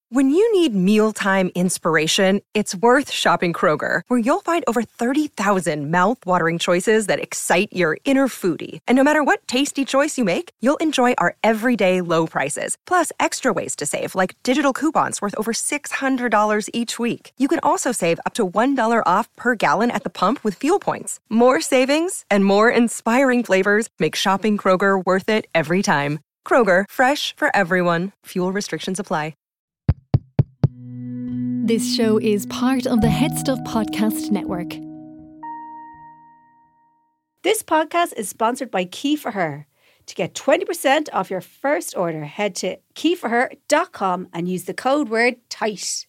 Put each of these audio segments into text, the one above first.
When you need mealtime inspiration, it's worth shopping Kroger, where you'll find over 30,000 mouth-watering choices that excite your inner foodie. And no matter what tasty choice you make, you'll enjoy our everyday low prices, plus extra ways to save, like digital coupons worth over $600 each week. You can also save up to $1 off per gallon at the pump with fuel points. More savings and more inspiring flavors make shopping Kroger worth it every time. Kroger, fresh for everyone. Fuel restrictions apply. This show is part of the Head Stuff Podcast Network. This podcast is sponsored by Key4Her. To get 20% off your first order, head to key4her.com and use the code word TIGHT.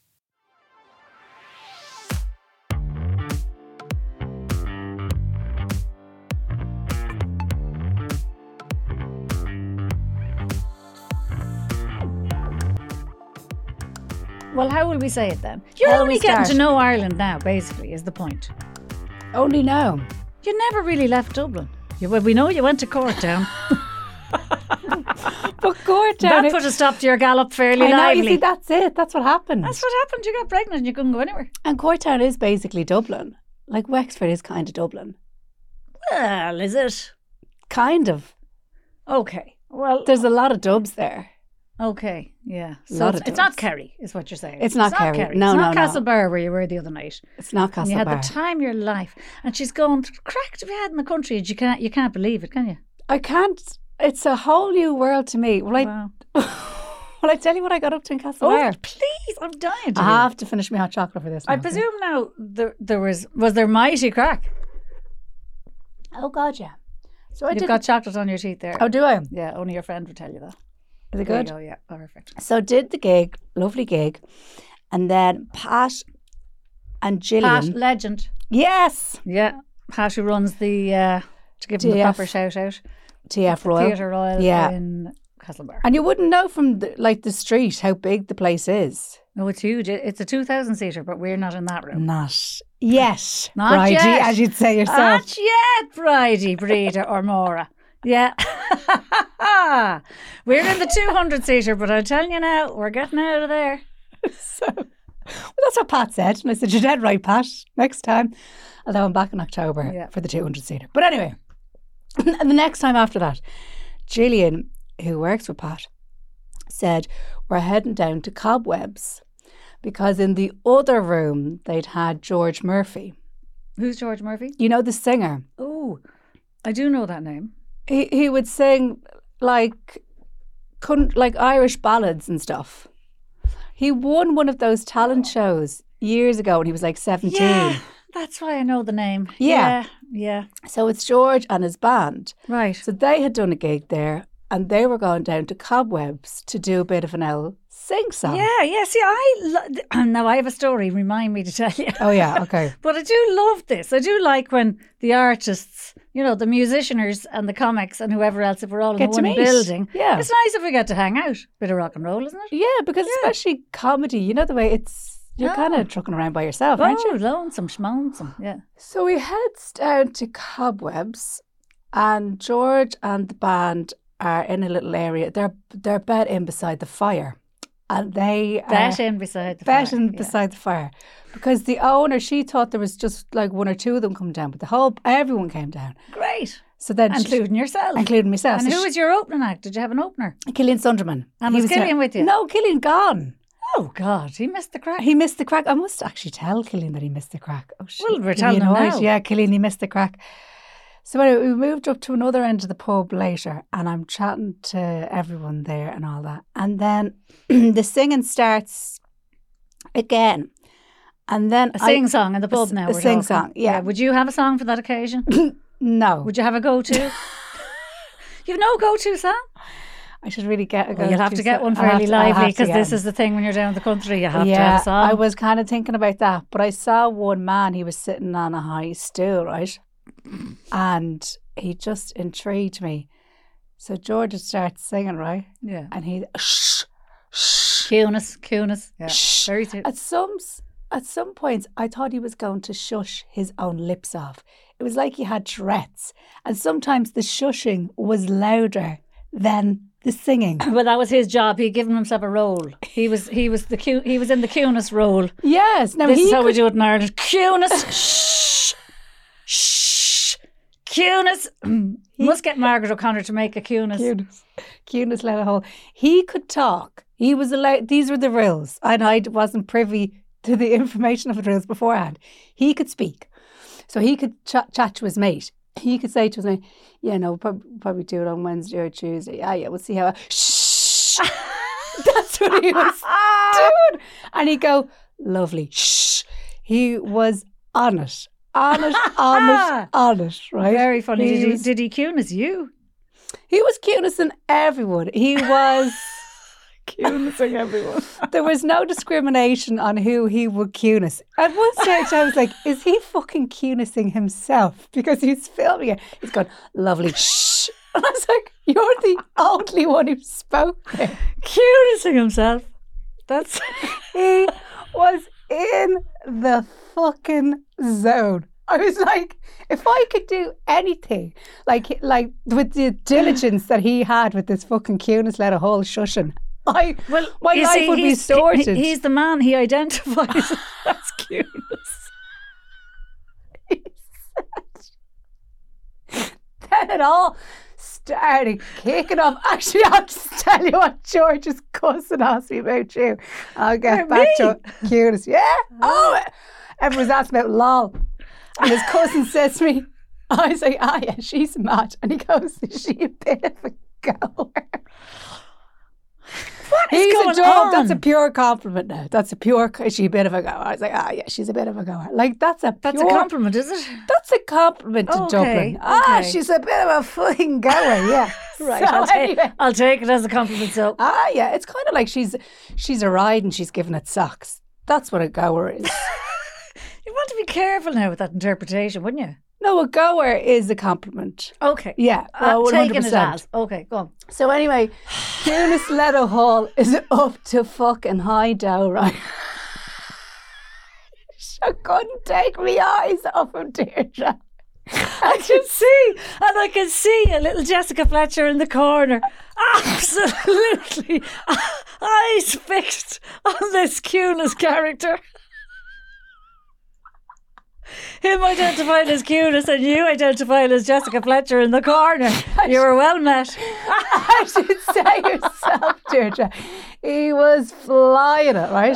Well, how will we say it then? You're only getting to know Ireland now, basically, is the point. Only now. You never really left Dublin. We know you went to Courtown. But Courtown... That put a stop to your gallop fairly lively. I know, you see, that's it. That's what happened. That's what happened. You got pregnant and you couldn't go anywhere. And Courtown is basically Dublin. Like, Wexford is kind of Dublin. Well, is it? Kind of. Okay. Well... There's a lot of dubs there. Okay, yeah. So it's not Kerry, is what you're saying. It's not Kerry. No, it's no, not Castlebar where you were the other night. It's not Castlebar. You had the time of your life. And she's going, crack to be had in the country. And you can't believe it, can you? I can't. It's a whole new world to me. Wow. Well, I tell you what I got up to in Castlebar. Oh, please, I'm dying to I have to finish my hot chocolate for this now. I presume now there was there mighty crack? Oh, God, yeah. So You've got chocolate on your teeth there. Oh, do I? Yeah, only your friend would tell you that. Is it good? Oh, yeah, perfect. So did the gig, lovely gig, and then Pat and Gillian. Pat, legend. Yes. Yeah, Pat who runs the, to give him the proper shout out. TF Royal. Theatre Royal in Castlebar. And you wouldn't know from the street how big the place is. No, it's huge. It's a 2,000-seater, but we're not in that room. Not yet, Not Bridie, yet. as you'd say yourself. Not yet, Bridie, Breda or Maura. Yeah. We're in the 200-seater, but I'm telling you now, we're getting out of there. Well, that's what Pat said. And I said, you're dead right, Pat. Next time. Although I'm back in October for the 200-seater. But anyway, and the next time after that, Gillian, who works with Pat, said, we're heading down to Cobwebs because in the other room they'd had George Murphy. Who's George Murphy? You know, the singer. Oh, I do know that name. He would sing like Irish ballads and stuff. He won one of those talent shows years ago when he was like 17. Yeah, that's why I know the name. Yeah. Yeah. So it's George and his band. Right. So they had done a gig there and they were going down to Cobwebs to do a bit of an sing-song. Yeah. See, now I have a story, remind me to tell you. Oh, yeah, okay. But I do love this. I do like when the artists, you know, the musicianers and the comics and whoever else, if we're all in one building. Yeah. It's nice if we get to hang out. Bit of rock and roll, isn't it? Yeah, because especially comedy, you know the way you're kind of trucking around by yourself, aren't you? Lonesome, schmonesome, yeah. So we heads down to Cobwebs and George and the band are in a little area. They're bed in beside the fire. And they beside the fire. Because the owner, she thought there was just like one or two of them come down, but everyone came down. Great. So then including yourself. Including myself. And who was your opening act? Did you have an opener? Killian Sunderman. And was Killian with you? No, Killian gone. Oh God, he missed the crack. He missed the crack. I must actually tell Killian that he missed the crack. Oh shit. Well, we're telling him now. Yeah, Killian, he missed the crack. So anyway, we moved up to another end of the pub later and I'm chatting to everyone there and all that. And then the singing starts again. And then a sing-song in the pub now. A sing-song, yeah. Would you have a song for that occasion? No. Would you have a go-to? You've no go-to song? I should really get a go-to. You'll have to get one fairly lively because this is the thing when you're down in the country, you have to have a song. I was kind of thinking about that. But I saw one man, he was sitting on a high stool, right? And he just intrigued me. So George starts singing, right? Yeah. And he shh. Cunis. Yeah. Shh. Very soon. At some points, I thought he was going to shush his own lips off. It was like he had Tourette's. And sometimes the shushing was louder than the singing. Well, that was his job. He'd given himself a role. He was in the Cunis role. Yes. Now this is how we do it in Ireland. Cunis. Shh. Cunis. Must get Margaret O'Connor to make a Cunis. Cunis let a hole. He could talk. He was allowed. These were the rules, and I wasn't privy to the information of the rules beforehand. He could speak, so he could chat to his mate. He could say to his mate, "Yeah, no, probably do it on Wednesday or Tuesday. Yeah, we'll see how." Shh. That's what he was doing, and he'd go, "Lovely." Shh. He was on it, right? Very funny. Did he Cunis you? He was Cunising everyone. He was Cunising everyone. There was no discrimination on who he would Cunis. At one stage I was like, is he fucking Cunising himself? Because he's filming it. He's gone, lovely, shh. And I was like, you're the only one who spoke there. Cunising himself. He was in the fucking zone. I was like, if I could do anything, like with the diligence that he had with this fucking Cunis let a whole shushing, my life would be sorted. He's the man he identifies as Cunis. Then it all started kicking off. Actually, I'll just tell you what George is cussing asked me about you. I'll get back to Cunis. Yeah. Oh, everyone's asking about LOL. And his cousin says to me, I say, yeah, she's mad. And he goes, is she a bit of a goer? What is going on? That's a pure compliment now. Is she a bit of a goer? I was like, yeah, she's a bit of a goer. Like, that's a compliment, is it? That's a compliment to Dublin. Okay. She's a bit of a fucking goer, yeah. Right, so I'll take it as a compliment. So, yeah, it's kind of like she's a ride and she's giving it socks. That's what a goer is. You want to be careful now with that interpretation, wouldn't you? No, a goer is a compliment. Okay. Yeah. Taking it as. Okay, go on. So anyway, Cunis Leto Hall is up to fucking high dough, right? I couldn't take my eyes off him, Deirdre. I can see a little Jessica Fletcher in the corner. Absolutely. Eyes fixed on this Cunis character. Him identified as Cunis and you identified as Jessica Fletcher in the corner. You were well met. I should say yourself, Deirdre. He was flying it, right?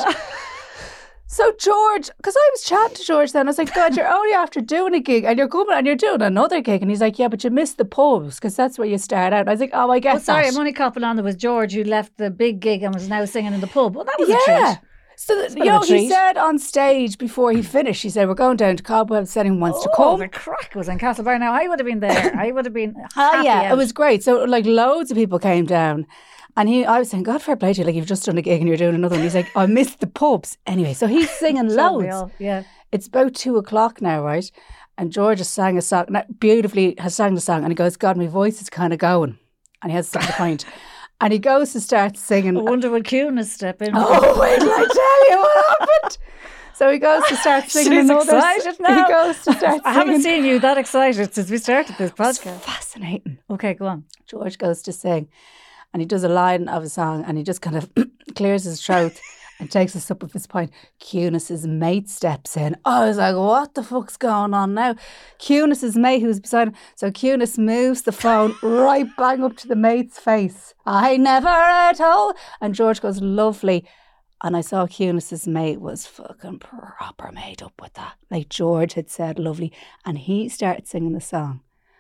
So George, because I was chatting to George then, I was like, God, you're only after doing a gig and you're coming and you're doing another gig. And he's like, yeah, but you missed the pubs because that's where you start out. And I was like, oh, I get sorry, that. I'm only copping on there was George who left the big gig and was now singing in the pub. Well, that was a treat. So, he said on stage before he finished, he said, we're going down to Cobweb, said he wants to come. The crack was in Castlebar. Now, I would have been there. I would have been happy out. It was great. So, like, loads of people came down. And I was saying, God, fair play to you. Like, you've just done a gig and you're doing another one. He's like, I missed the pubs. Anyway, so he's singing loads. It's about 2:00 now, right? And George has sang a song, beautifully has sang the song. And he goes, God, my voice is kind of going. And he has something to point. And he goes to start singing. I wonder will Cunis step in. Oh, wait till I tell you what happened. So he goes to start singing. She's excited now. He goes to start singing. I haven't seen you that excited since we started this podcast. It's fascinating. Okay, go on. George goes to sing and he does a line of a song and he just kind of clears his throat and takes us up with his point. Cunis's mate steps in. I was like, what the fuck's going on now? Cunis's mate who's beside him. So Cunis moves the phone right bang up to the mate's face. I never told. And George goes, lovely. And I saw Cunis's mate was fucking proper made up with that. Like George had said lovely. And he started singing the song.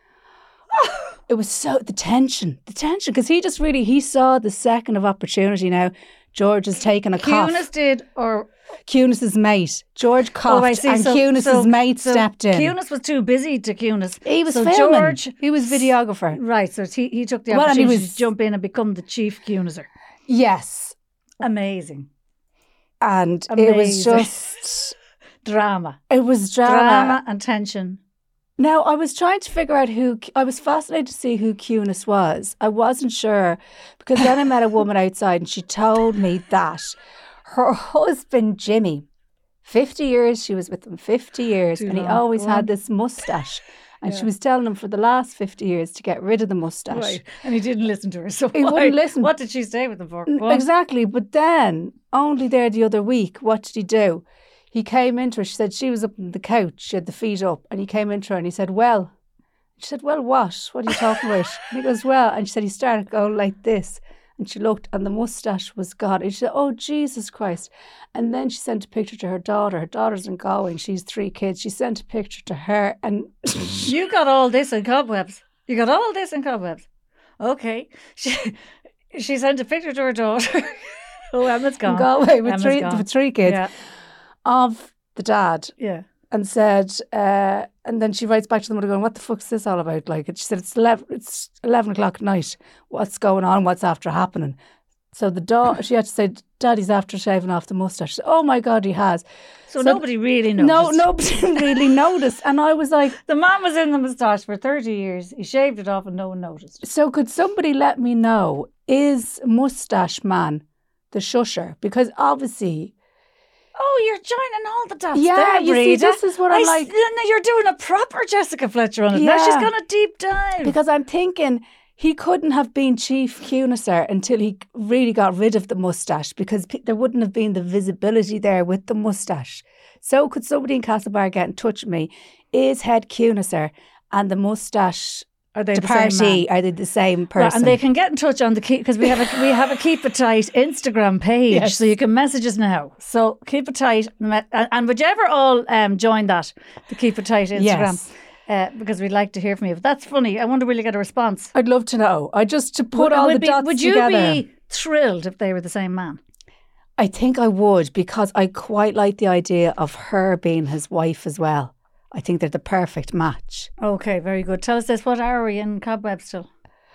It was the tension, because he saw the second of opportunity now. George has taken a cough. Cunis did, or Cunis's mate. George coughed and Cunis's mate stepped in. Cunis was too busy to Cunis. He was filming. He was videographer. Right, so he took the opportunity to jump in and become the chief Cuniser. Yes. Amazing. And it was just drama. It was drama and tension. Now, I was trying to figure out I was fascinated to see who Cunis was. I wasn't sure because then I met a woman outside and she told me that her husband, Jimmy, 50 years, she was with him 50 years and he always had this moustache And she was telling him for the last 50 years to get rid of the moustache. Right. And he didn't listen to her. So He wouldn't listen. What did she stay with him for? Go on. Exactly. But then, only there the other week, what did he do? He came into her. She said she was up on the couch. She had the feet up. And he came into her and he said, well. She said, well, what? What are you talking about? And he goes, well. And she said, he started going like this. And she looked and the moustache was gone. And she said, oh, Jesus Christ. And then she sent a picture to her daughter. Her daughter's in Galway and she's 3 kids. She sent a picture to her and... You got all this in cobwebs. You got all this in cobwebs. Okay. She sent a picture to her daughter. Oh, Emma's gone. In Galway with Emma's 3 kids of the dad. Yeah. And said, and then she writes back to the mother going, what the fuck's this all about? Like, and she said, it's 11 o'clock at night. What's going on? What's after happening? So the daughter, she had to say, Daddy's after shaving off the moustache. She said, oh my God, he has. So nobody really noticed. No, nobody really noticed. And I was like... The man was in the moustache for 30 years. He shaved it off and no one noticed. So could somebody let me know, is Moustache Man the shusher? Because obviously... Oh, you're joining all the dots Yeah, there, you see, this is what I'm like... You're doing a proper Jessica Fletcher on it. Now she's gone a deep dive. Because I'm thinking he couldn't have been Chief Cunister until he really got rid of the moustache, because there wouldn't have been the visibility there with the moustache. So could somebody in Castlebar get in touch with me? Is Head Cunister and the moustache... Are they the party? Same man? Are they the same person? Right, and they can get in touch on the because we have a Keep It Tight Instagram page, so you can message us now. So keep it tight, and would you ever all join that, the Keep It Tight Instagram? Yes. Because we'd like to hear from you. But that's funny. I wonder will you get a response? I'd love to know. To put all the dots together. Would you be thrilled if they were the same man? I think I would, because I quite like the idea of her being his wife as well. I think they're the perfect match. Okay, very good. Tell us this. What hour are we in Cobweb still?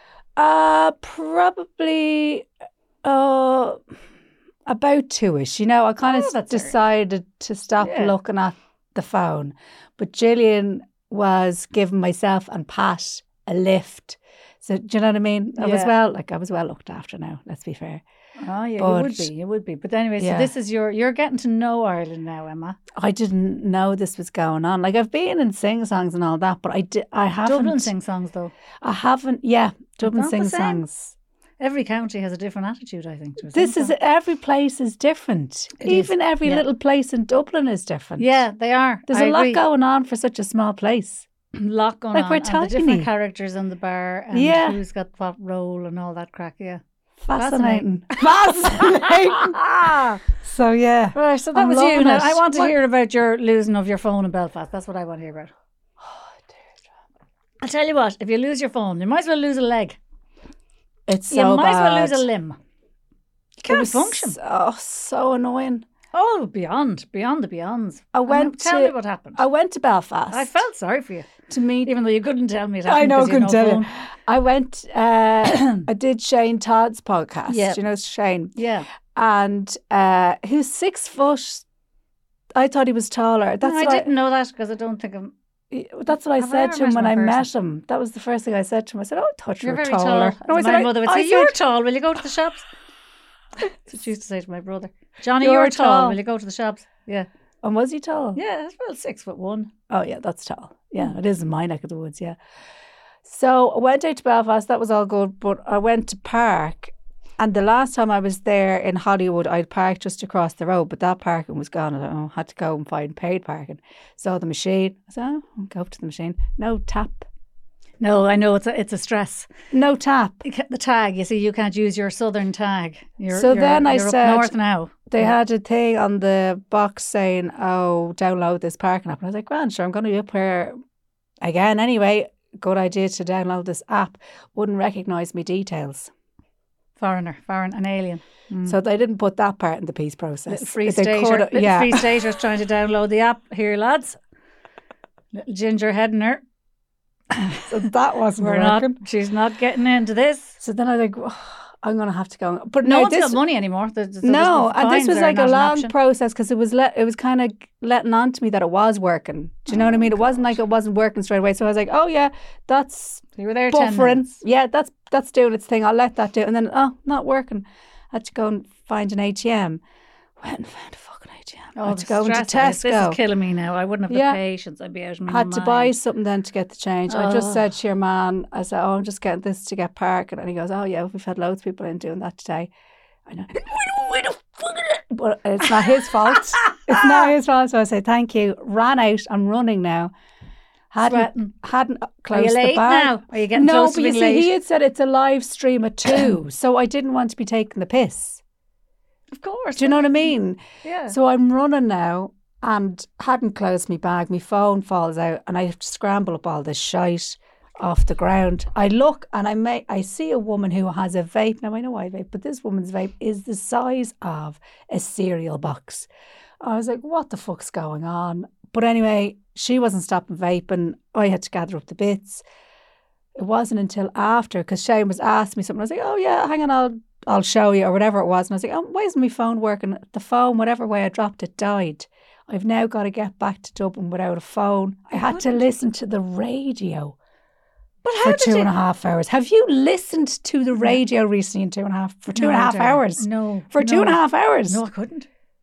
Probably about 2ish. You know, I kind of decided to stop looking at the phone. But Gillian was giving myself and Pat a lift. So do you know what I mean? I was well looked after now, let's be fair. Oh yeah, you would be. But anyway, so this is you're getting to know Ireland now, Emma. I didn't know this was going on. Like, I've been in sing-songs and all that, but I haven't. Dublin sing-songs though. I haven't, Dublin sing-songs. Every county has a different attitude, I think. Every place is different. Even every little place in Dublin is different. Yeah, they are. There's a lot going on for such a small place. Lot going on. We're tiny. And the different characters on the bar and who's got what role and all that crack, Fascinating. So right, so that was you. Now I want to hear about your losing of your phone in Belfast. That's what I want to hear about. Oh dear. I'll tell you what, if you lose your phone, you might as well lose a leg. It's so bad. You might as well bad. lose a limb. You can't function. So annoying. Oh, beyond the beyonds. Tell me what happened. I went to Belfast. I felt sorry for you. To meet, even though you couldn't tell me that. I know, I couldn't tell you. I went, I did Shane Todd's podcast. Yeah. Do you know Shane? Yeah. And who's 6 foot. I thought he was taller. I didn't know that because I don't think I'm... That's what I said to him when I met him. That was the first thing I said to him. I said, oh, I thought you were very taller. Tall. No, my mother would say, you're tall, will you go to the shops? That's what she used to say to my brother. Johnny, you're tall, will you go to the shops? Yeah. And was he tall? Yeah, well, 6'1". Oh, yeah, that's tall. Yeah, it is in my neck of the woods, yeah. So I went out to Belfast, that was all good, but I went to park, and the last time I was there in Hollywood, I'd parked just across the road, but that parking was gone. I had to go and find paid parking. Saw the machine. I said, oh, I'll go up to the machine. No tap. No, I know, it's a stress. No tap. The tag, you see, you can't use your southern tag. Then I said, up north now. They had a thing on the box saying, oh, download this parking app. And I was like, well, sure, I'm going to be up here again anyway. Good idea to download this app. Wouldn't recognise me details. Foreign, an alien. So they didn't put that part in the peace process. Free staters trying to download the app. Here, lads. Little ginger head in her. So that wasn't working. She's not getting into this. So then I was like, I'm going to have to go. But no one's got money anymore. And this was like a long process because it was kind of letting on to me that it was working. Do you know what I mean? It wasn't like it wasn't working straight away. So I was like, oh yeah, that's you were there buffering. 10 minutes. Yeah, that's doing its thing. I'll let that do. And then, not working. I had to go and find an ATM. Went and found a fucking ATM. I had to go into Tesco. This is killing me now. I wouldn't have the patience. I'd be out of my mind. Had to buy something then to get the change. I just said to your man, I said, I'm just getting this to get parking. And he goes, oh yeah, we've had loads of people in doing that today. I know. But it's not his fault. It's not his fault. So I say, thank you. Ran out. I'm running now. Hadn't closed Are you late the bag. now? Are you getting close to being late? No, but you see, he had said it's a live stream at 2. So I didn't want to be taking the piss. Of course. Do you know what I mean? Yeah. So I'm running now and hadn't closed my bag. My phone falls out and I have to scramble up all this shite off the ground. I look and I see a woman who has a vape. Now I know I vape, but this woman's vape is the size of a cereal box. I was like, what the fuck's going on? But anyway, she wasn't stopping vaping. I had to gather up the bits. It wasn't until after, because Shane was asking me something. I was like, oh yeah, hang on, I'll show you, or whatever it was. And I was like, oh, why isn't my phone working? The phone, whatever way I dropped it, died. I've now got to get back to Dublin without a phone. I had to listen to the radio for 2.5 hours. Have you listened to the radio recently in 2.5 hours? No. For 2.5 hours? No, I couldn't.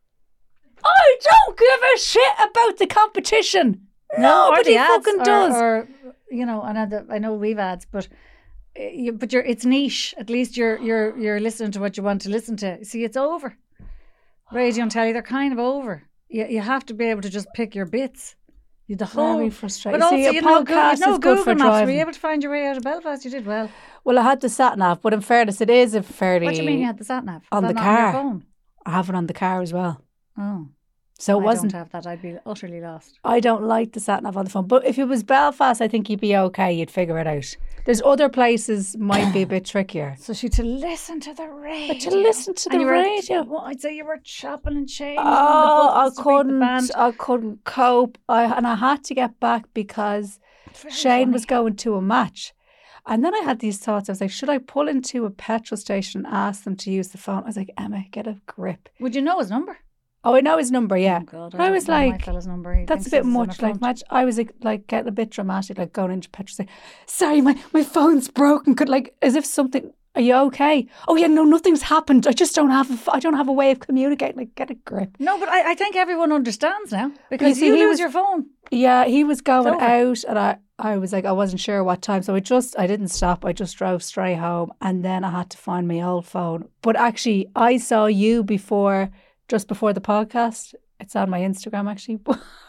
I don't give a shit about the competition. Nobody fucking does. Or, you know, I know we've ads, but it's niche. At least you're listening to what you want to listen to. See, it's over. Radio and telly, they're kind of over. You have to be able to just pick your bits. Very frustrating. But also, see, a podcast is good Google for Maps. driving. Were you able to find your way out of Belfast? You did well. Well, I had the sat nav, but in fairness, it is a fairly. What do you mean you had the sat nav? On the car? On your phone? I have it on the car as well. Oh. So it wasn't. I don't have that. I'd be utterly lost. I don't like the sat nav on the phone. But if it was Belfast, I think you'd be okay. You'd figure it out. There's other places might be a bit trickier. So to listen to the radio. But to listen to the radio. Well, I'd say you were chopping and changing. Oh, I couldn't cope. I had to get back because Shane was going to a match. And then I had these thoughts. I was like, should I pull into a petrol station and ask them to use the phone? I was like, Emma, get a grip. Would you know his number? Oh, I know his number, yeah. Oh God, I was like, my fella's number. that's a bit much. Like, I was like getting a bit dramatic, like going into petrol station. Sorry, my phone's broken. As if something. Are you okay? Oh yeah, no, nothing's happened. I just don't have a way of communicating. Like, get a grip. No, but I think everyone understands now because you lose your phone. Yeah, he was going out, and I was like, I wasn't sure what time, so I didn't stop. I just drove straight home, and then I had to find my old phone. But actually, I saw you just before the podcast. It's on my Instagram, actually.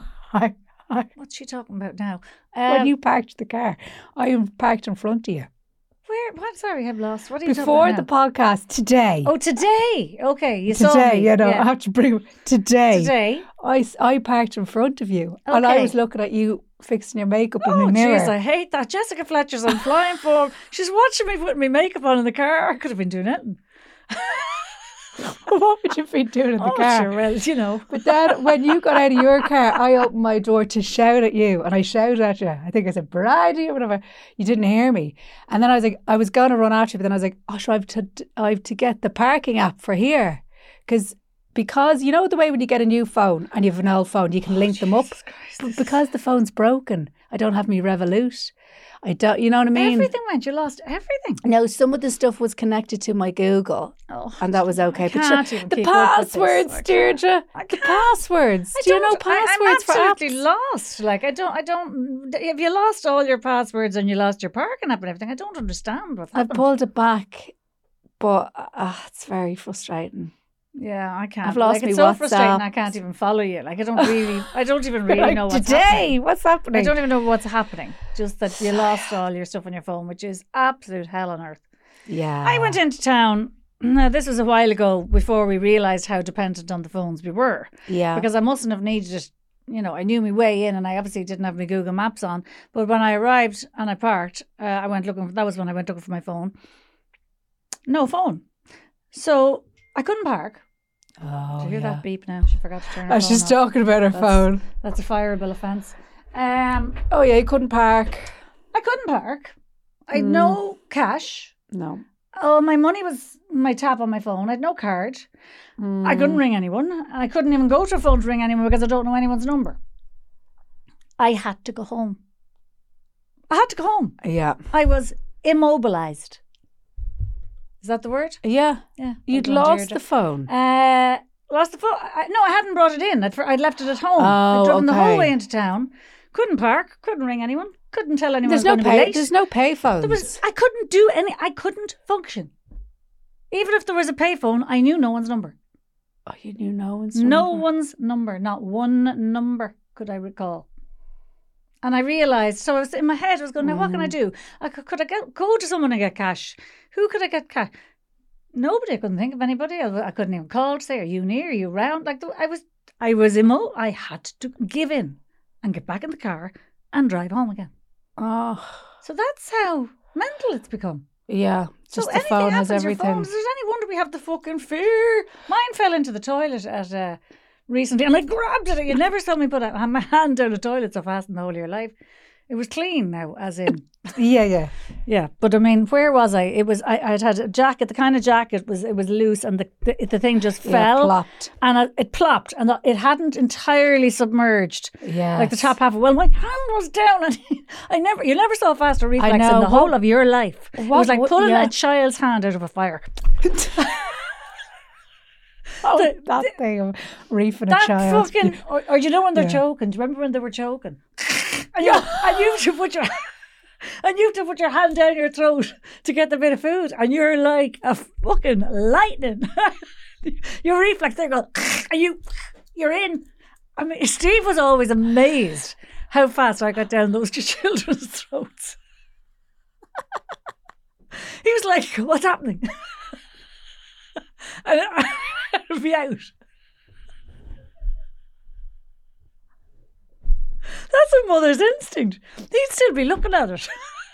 What's she talking about now? When you parked the car, I parked in front of you. Where? What? Sorry, I'm lost. What are you before talking about the podcast today? Oh, today. Okay, you today, saw me. You know, I have to bring today. Today, I parked in front of you, and I was looking at you fixing your makeup in the mirror. Oh, jeez, I hate that. Jessica Fletcher's on flying form. She's watching me putting my makeup on in the car. I could have been doing it. What would you be doing in the car? Sure, well, you know. But then when you got out of your car, I opened my door to shout at you, and I shouted at you. I think I said, Brady, or whatever. You didn't hear me. And then I was like, I was going to run after you, but then I was like, oh, sure, I have to get the parking app for here. Because you know the way when you get a new phone and you have an old phone, you can link them up. But because the phone's broken, I don't have my Revolut. I don't, you know what I mean? Everything went. You lost everything. No, some of the stuff was connected to my Google, and that was okay. But the passwords, Deirdre. The passwords. Do you know passwords for apps? I'm absolutely lost. Like I don't. If you lost all your passwords and you lost your parking app and everything, I don't understand what's happened. I pulled it back, but it's very frustrating. Yeah, I can't. I've lost it's so WhatsApp. Frustrating. I can't even follow you. Like I don't even really like, know what's today. Happening. What's happening? I don't even know what's happening. Just that you lost all your stuff on your phone, which is absolute hell on earth. Yeah. I went into town. Now this was a while ago, before we realised how dependent on the phones we were. Yeah. Because I mustn't have needed it. You know, I knew my way in, and I obviously didn't have my Google Maps on. But when I arrived and I parked, I went looking. That was when I went looking for my phone. No phone. So I couldn't park. Oh, did you hear that beep now? She forgot to turn her phone off. She's talking about her phone. That's a fireable offence. Oh yeah, you couldn't park. I couldn't park. I had no cash. No. Oh, my money was my tap on my phone. I had no card. I couldn't ring anyone. I couldn't even go to a phone to ring anyone because I don't know anyone's number. I had to go home. Yeah. I was immobilised. Is that the word? Yeah. Yeah. You'd lost the phone. Lost the phone. No, I hadn't brought it in. I'd left it at home. I'd driven the whole way into town. Couldn't park. Couldn't ring anyone. Couldn't tell anyone. There's no pay phones. I couldn't do any. I couldn't function. Even if there was a payphone, I knew no one's number. Oh, you knew no one's number? No one's number. Not one number could I recall. And I realised, so I was in my head, I was going, now what can I do? Could I go to someone and get cash? Who could I get cash? Nobody. I couldn't think of anybody. I couldn't even call to say, are you near? Are you round? Like I had to give in and get back in the car and drive home again. Oh. So that's how mental it's become. Yeah. Just so the phone has everything. Phone, is there any wonder we have the fucking fear? Mine fell into the toilet at recently and I grabbed it. You never saw me put my hand down the toilet so fast in the whole of your life. It was clean now, as in. Yeah. But I mean, where was I? It was I'd had a jacket. The kind of jacket it was loose, and the thing just fell, plopped, and it plopped, and it hadn't entirely submerged. Yeah, like the top half. Well, my hand was down, and you never saw a faster reflex in the whole of your life. It was like pulling a child's hand out of a fire. That thing of reefing a child. Fucking, or you know when they're choking? Do you remember when they were choking? And you have to put your hand down your throat to get the bit of food, and you're like a fucking lightning. Your reflex, they go, and you're in. I mean, Steve was always amazed how fast I got down those children's throats. He was like, "What's happening?" And I'd be out. That's a mother's instinct. He'd still be looking at it.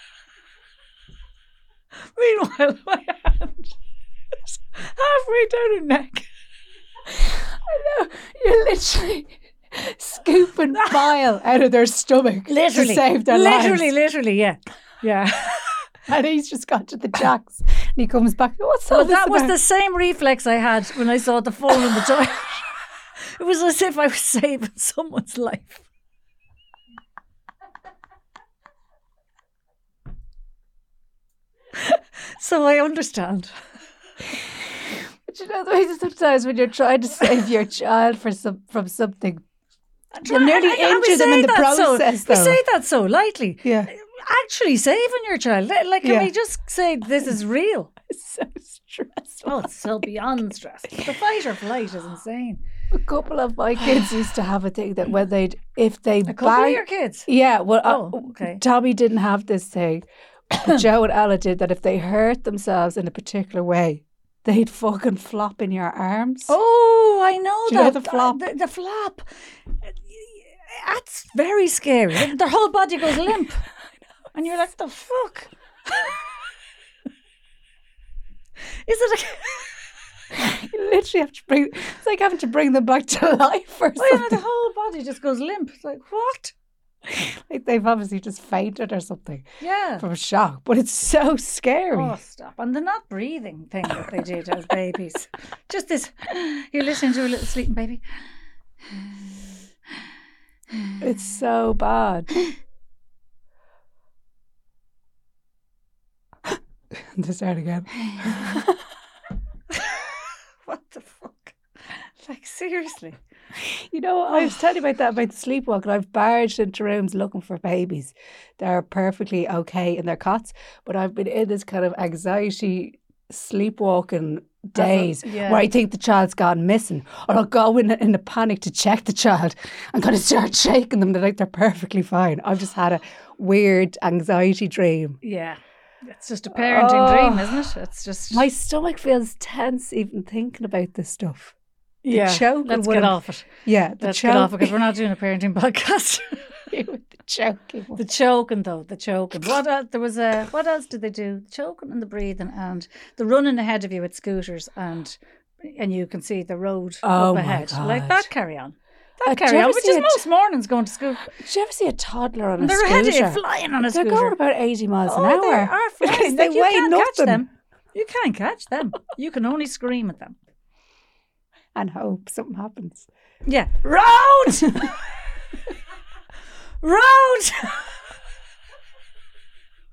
Meanwhile, my hand is halfway down her neck. I know. You're literally scooping bile out of their stomach to save their lives. Literally, yeah. And he's just got to the jacks and he comes back. What's all this that about? Was the same reflex I had when I saw the phone in the toilet. It was as if I was saving someone's life. So I understand. But you know, the way sometimes when you're trying to save your child from something, you nearly injure them in the process. We say that so lightly. Yeah. Actually saving your child. Like, can we just say this is real? It's so stressful. Oh, it's so beyond stressful. The fight or flight is insane. A couple of my kids used to have a thing that when a couple of your kids? Yeah, well, okay. Tommy didn't have this thing. But Joe and Ella did that if they hurt themselves in a particular way, they'd fucking flop in your arms. Oh, I know Do that. You know the flop? The flop. That's very scary. Their whole body goes limp. And you're like, the fuck? Is it You literally have to it's like having to bring them back to life or something. Yeah, the whole body just goes limp. It's like, what? Like they've obviously just fainted or something. Yeah. From shock. But it's so scary. Oh, stop. And the not breathing thing that they did as babies. Just this, you're listening to a little sleeping baby. It's so bad. To start again. What the fuck? Like, seriously. You know, I was telling you about the sleepwalking. I've barged into rooms looking for babies. They're perfectly okay in their cots, but I've been in this kind of anxiety sleepwalking days where I think the child's gone missing, or I'll go in a panic to check the child and kind of start shaking them. They're like they're perfectly fine. I've just had a weird anxiety dream. Yeah. It's just a parenting dream, isn't it? It's just... My stomach feels tense even thinking about this stuff. Let's get off it. Yeah, let's get off it because we're not doing a parenting podcast. The choking. The choking, though. The choking. What else? What else did they do? The choking and the breathing and the running ahead of you with scooters and you can see the road up ahead. God. Like that carry on. Which is most mornings going to school. Did you ever see a toddler on a scooter? They're ahead of you flying on a scooter. They're going about 80 miles an hour. They are flying. They weigh nothing. Catch them. You can't catch them. You can only scream at them. And hope something happens. Yeah. Road! Road!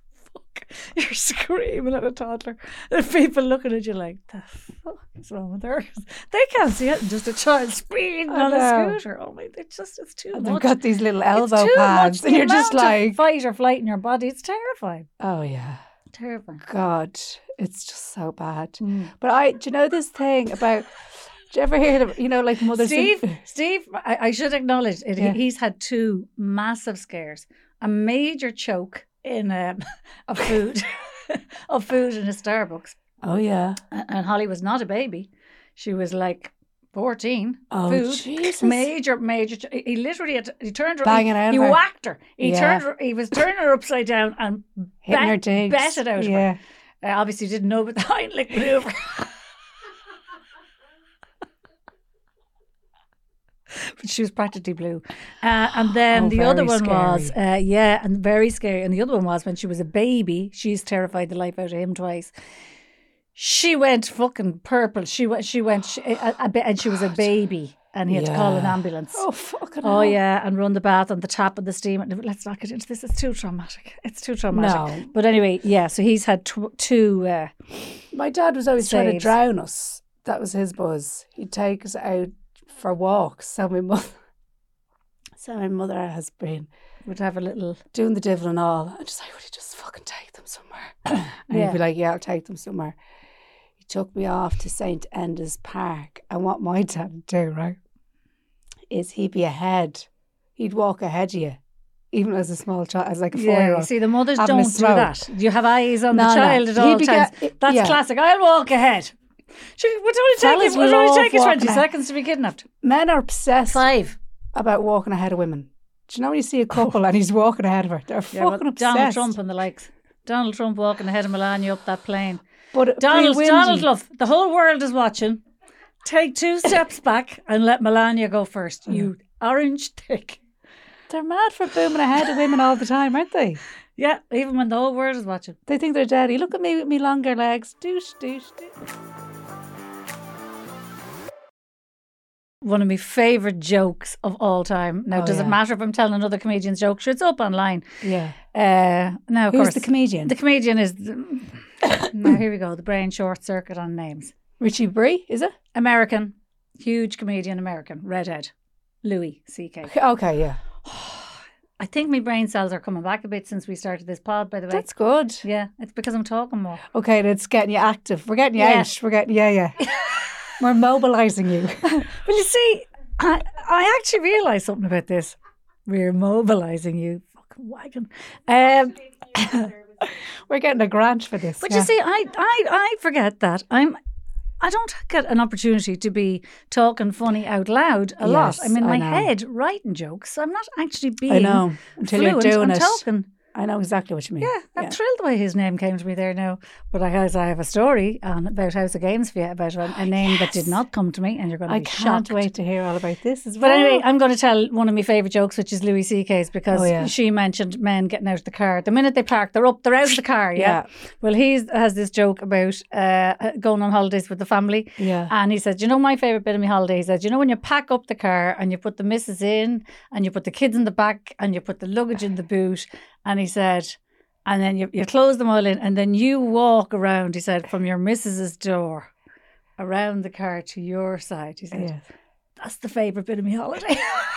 You're screaming at a toddler. There's people looking at you like, the fuck is wrong with her? They can't see it. Just a child speeding on a scooter. Oh my, it's too much. They've got these little elbow pads. And you're just like... fight or flight in your body. It's terrifying. Oh, yeah. Terrifying. God, it's just so bad. But do you know this thing about... Do you ever hear, like mothers... Steve, I should acknowledge it. Yeah. He's had 2 massive scares. A major choke in of food in a Starbucks. Oh, yeah. And Holly was not a baby. She was like 14. Oh, food. Jesus. Major. He literally he turned her. Banging out he of her. Whacked her. He was turning her upside down and hitting her digs. Betted out of her. Obviously didn't know about the Heimlich maneuver. But she was practically blue. And then the other one was, and very scary. And the other one was when she was a baby, she's terrified the life out of him twice. She went fucking purple. She went, and she was a baby. And he had to call an ambulance. Oh, fucking hell. Oh, yeah, and run the bath and the tap and the steam. Let's not get into this. It's too traumatic. No. But anyway, yeah, so he's had 2... My dad was always trying to drown us. That was his buzz. He'd take us out for walks. So my mother has been... Would have a little... Doing the divil and all. And just like, would you just fucking take them somewhere? And he'd be like, yeah, I'll take them somewhere. He took me off to St. Enda's Park. And what my dad would do, right, is he'd be ahead. He'd walk ahead of you. Even as a small child, as like a 4-year-old. You see, the mothers don't do that. You have eyes on the child at all times. That's classic. I'll walk ahead. It would only take you 20 seconds to be kidnapped. Men are obsessed 5 about walking ahead of women. Do you know when you see a couple and he's walking ahead of her? They're fucking obsessed. Donald Trump and the likes. Donald Trump walking ahead of Melania up that plane. But Donald, love, the whole world is watching. Take 2 steps back and let Melania go first. You orange dick. They're mad for booming ahead of women all the time, aren't they? Yeah, even when the whole world is watching. They think they're daddy. Look at me with me longer legs. Douche, douche, douche. One of my favourite jokes of all time. Now, does it matter if I'm telling another comedian's joke? Sure, it's up online. Yeah. Now, of Who's course, the comedian? The comedian is... now, here we go. The brain short circuit on names. Richie Brie, is it? American. Huge comedian, American. Redhead. Louis C.K. Okay, yeah. I think my brain cells are coming back a bit since we started this pod, by the way. That's good. Yeah, it's because I'm talking more. Okay, that's getting you active. We're getting you out. We're getting, We're mobilising you. Well, you see, I actually realised something about this. We're mobilising you. Fucking wagon. We're getting a grant for this. But you see, I forget that. I don't get an opportunity to be talking funny out loud a lot. I'm in my head writing jokes, so I'm not actually being until fluent. You're doing I'm talking. I know exactly what you mean. Yeah, I'm thrilled the way his name came to me there now. But I have a story about House of Games for you about a name that did not come to me, and you're going to be shocked. I can't wait to hear all about this as well. But anyway, I'm going to tell one of my favourite jokes, which is Louis C.K.'s, because she mentioned men getting out of the car. The minute they park, they're out of the car, Well, he has this joke about going on holidays with the family. Yeah. And he said, you know my favourite bit of my holiday? He said, you know when you pack up the car and you put the missus in and you put the kids in the back and you put the luggage in the boot, and he said... And then you close them all in and then you walk around, he said, from your missus's door around the car to your side. He said, that's the favourite bit of my holiday.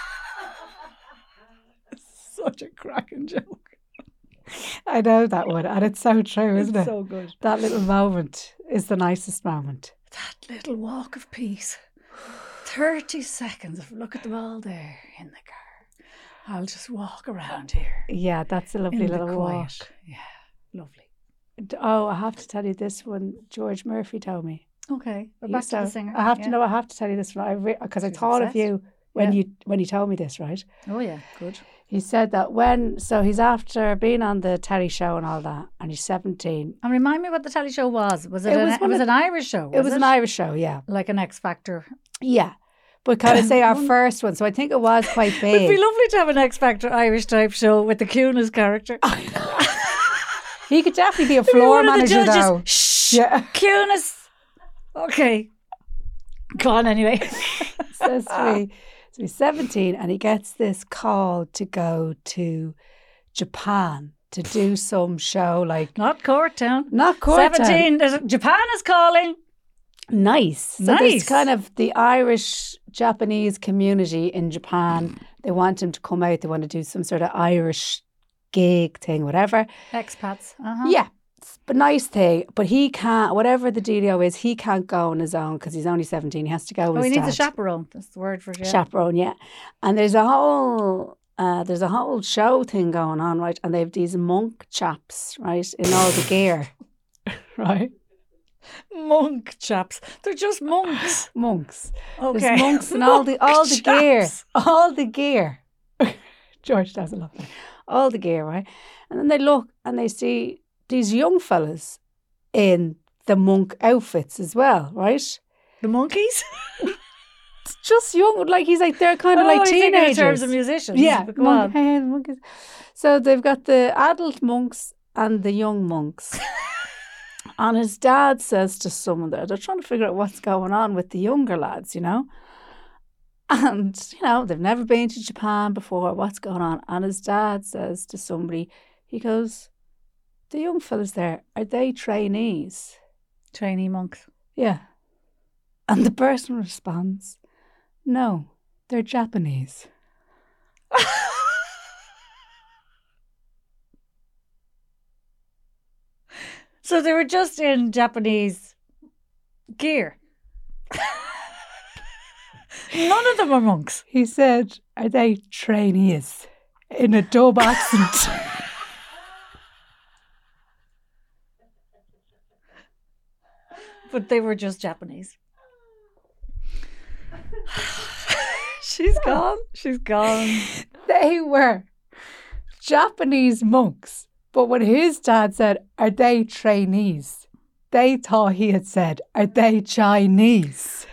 Such a cracking joke. I know that one. And it's so true, isn't it? It's so good. That little moment is the nicest moment. That little walk of peace. 30 seconds of look at them all there in the car. I'll just walk around here. Yeah, that's a lovely little walk. Yeah, lovely. Oh, I have to tell you this one. George Murphy told me. Okay, we're back to the singer. I have to tell you this one because I thought of you when you told me this, right? Oh yeah, good. He said that he's after being on the telly show and all that, and he's 17. And remind me what the telly show was. Was it an Irish show? It was an Irish show, yeah, like an X Factor. Yeah. But can I say our first one? So I think it was quite big. It'd be lovely to have an X Factor Irish type show with the Cunas character. He could definitely be a floor manager though. Shh, Cunas. Okay. Go on anyway. Says to me, so he's 17 and he gets this call to go to Japan to do some show like Not Courtown. not Courtown. 17. Japan is calling. Nice. So Nice. there's kind of the Irish Japanese community in Japan. They want him to come out. They want to do some sort of Irish gig thing, whatever. Expats. Yeah. But nice thing. But he can't, whatever the dealio is, he can't go on his own because he's only 17. He has to go with Oh, he his needs a dad. chaperone. That's the word for it. Yeah. Chaperone, yeah. And there's a whole show thing going on, right? And they have these monk chaps, right, in all the gear, right? Monk chaps. They're just monks. Monks. Okay. There's monks and all the gear, chaps. all the gear. George doesn't love that. All the gear, right? And then they look and they see these young fellas in the monk outfits as well, right? The monkeys? It's just young, like he's like they're kind of like I think teenagers. in terms of musicians. Yeah, But go on. the monkeys. So they've got the adult monks and the young monks. And his dad says to someone there, they're trying to figure out what's going on with the younger lads, you know. And, you know, they've never been to Japan before. What's going on? And his dad says to somebody, he goes, the young fellas there, are they trainees? Trainee monks. Yeah. And the person responds, no, they're Japanese. So they were just in Japanese gear. None of them are monks. He said, are they trainees? In a dub accent. But they were just Japanese. She's gone. She's gone. They were Japanese monks. But when his dad said, are they trainees? They thought he had said, are they Chinese?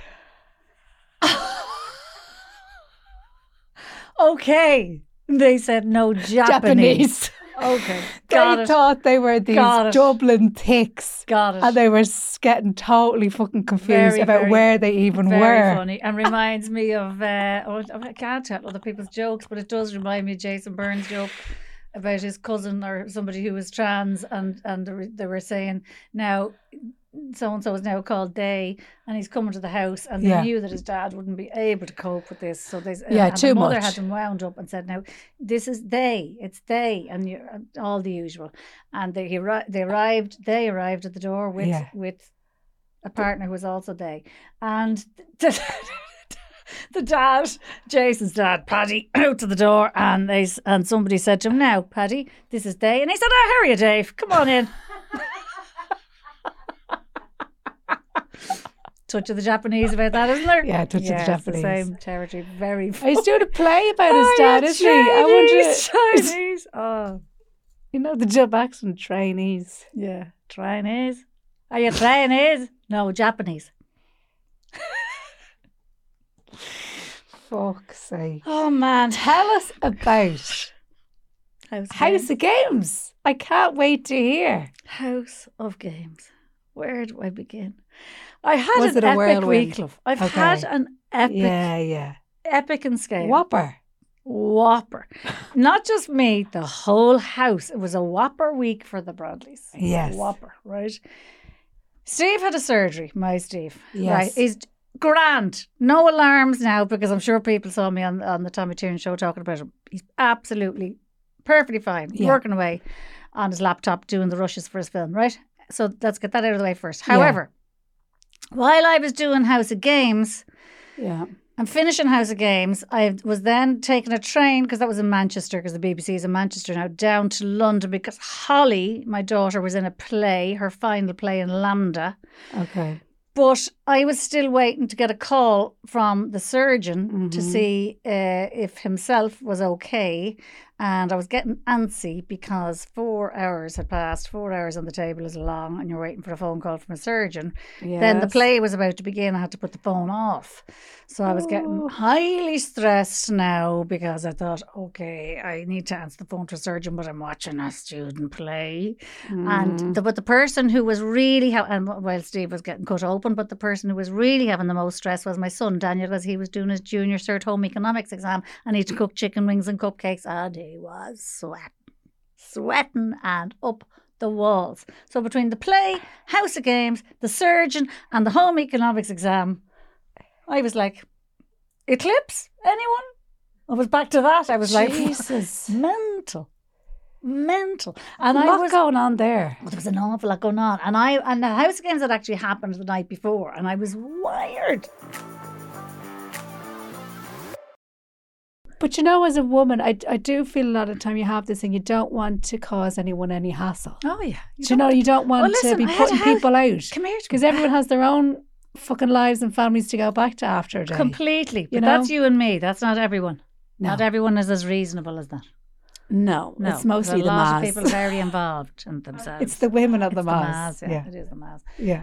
Okay. They said no, Japanese. Okay. They thought they were these Dublin thicks. Got it. And they were getting totally fucking confused about where they even very were. Funny. And reminds me of, I can't tell other people's jokes, but it does remind me of Jason Byrne's joke about his cousin or somebody who was trans, and they were saying, now so-and-so is now called Day, and he's coming to the house, and they knew that his dad wouldn't be able to cope with this, so they and too the mother much. had them wound up and said, now this is they, it's they, and all the usual. And they arrived at the door with a partner who was also they, and the dad, Jason's dad, Paddy, out to the door, and somebody said to him, now, Paddy, this is they. And he said, oh, how are you, Dave? Come on in. Touch of the Japanese about that, isn't there? Yeah, touch of the Japanese. It's the same territory. Very funny. He's doing a play about his dad, isn't he? I wonder. Chinese. Oh. You know, the dub accent, trainees. Yeah, Chinese. Are you Chinese? No, Japanese. Fuck's sake. Oh, man. Tell us about House of Games. I can't wait to hear. House of Games. Where do I begin? I had Was an it a epic whirlwind? week, love. I've had an epic, epic in scale. Whopper. Not just me, the whole house. It was a whopper week for the Bradleys. Yes. Whopper, right? Steve had a surgery, my Steve. Yes. Right. He's grand. No alarms now, because I'm sure people saw me on the Tommy Tiernan show talking about him. He's absolutely perfectly fine, working away on his laptop, doing the rushes for his film, right? So let's get that out of the way first. However, while I was doing House of Games, I'm finishing House of Games, I was then taking a train, because that was in Manchester, because the BBC is in Manchester now, down to London, because Holly, my daughter, was in a play, her final play in Lambda. Okay. But I was still waiting to get a call from the surgeon to see if himself was okay. And I was getting antsy because 4 hours had passed. 4 hours on the table is long, and you're waiting for a phone call from a surgeon. Yes. Then the play was about to begin. I had to put the phone off. So I was getting highly stressed now, because I thought, okay, I need to answer the phone to a surgeon, but I'm watching a student play. But the person who was really, while Steve was getting cut open, but the person who was really having the most stress was my son, Daniel, because he was doing his junior cert home economics exam, and he had to cook chicken wings and cupcakes, and he was sweating and up the walls. So between the play, House of Games, the surgeon and the home economics exam, I was like, eclipse, anyone? I was back to that. I was Jesus. like, mental. And a lot going on there. There was an awful lot going on. And the House of Games had actually happened the night before, and I was wired. But you know, as a woman, I do feel a lot of the time you have this thing, you don't want to cause anyone any hassle. Oh, yeah. You don't want to be putting people out. Come here. Because everyone has their own fucking lives and families to go back to after a day. Completely. But that's you and me. That's not everyone. No. Not everyone is as reasonable as that. No. It's mostly the There's a lot Maz. of people very involved in themselves. It's the women of the It's Maz. Yeah, it is the Maz. Yeah.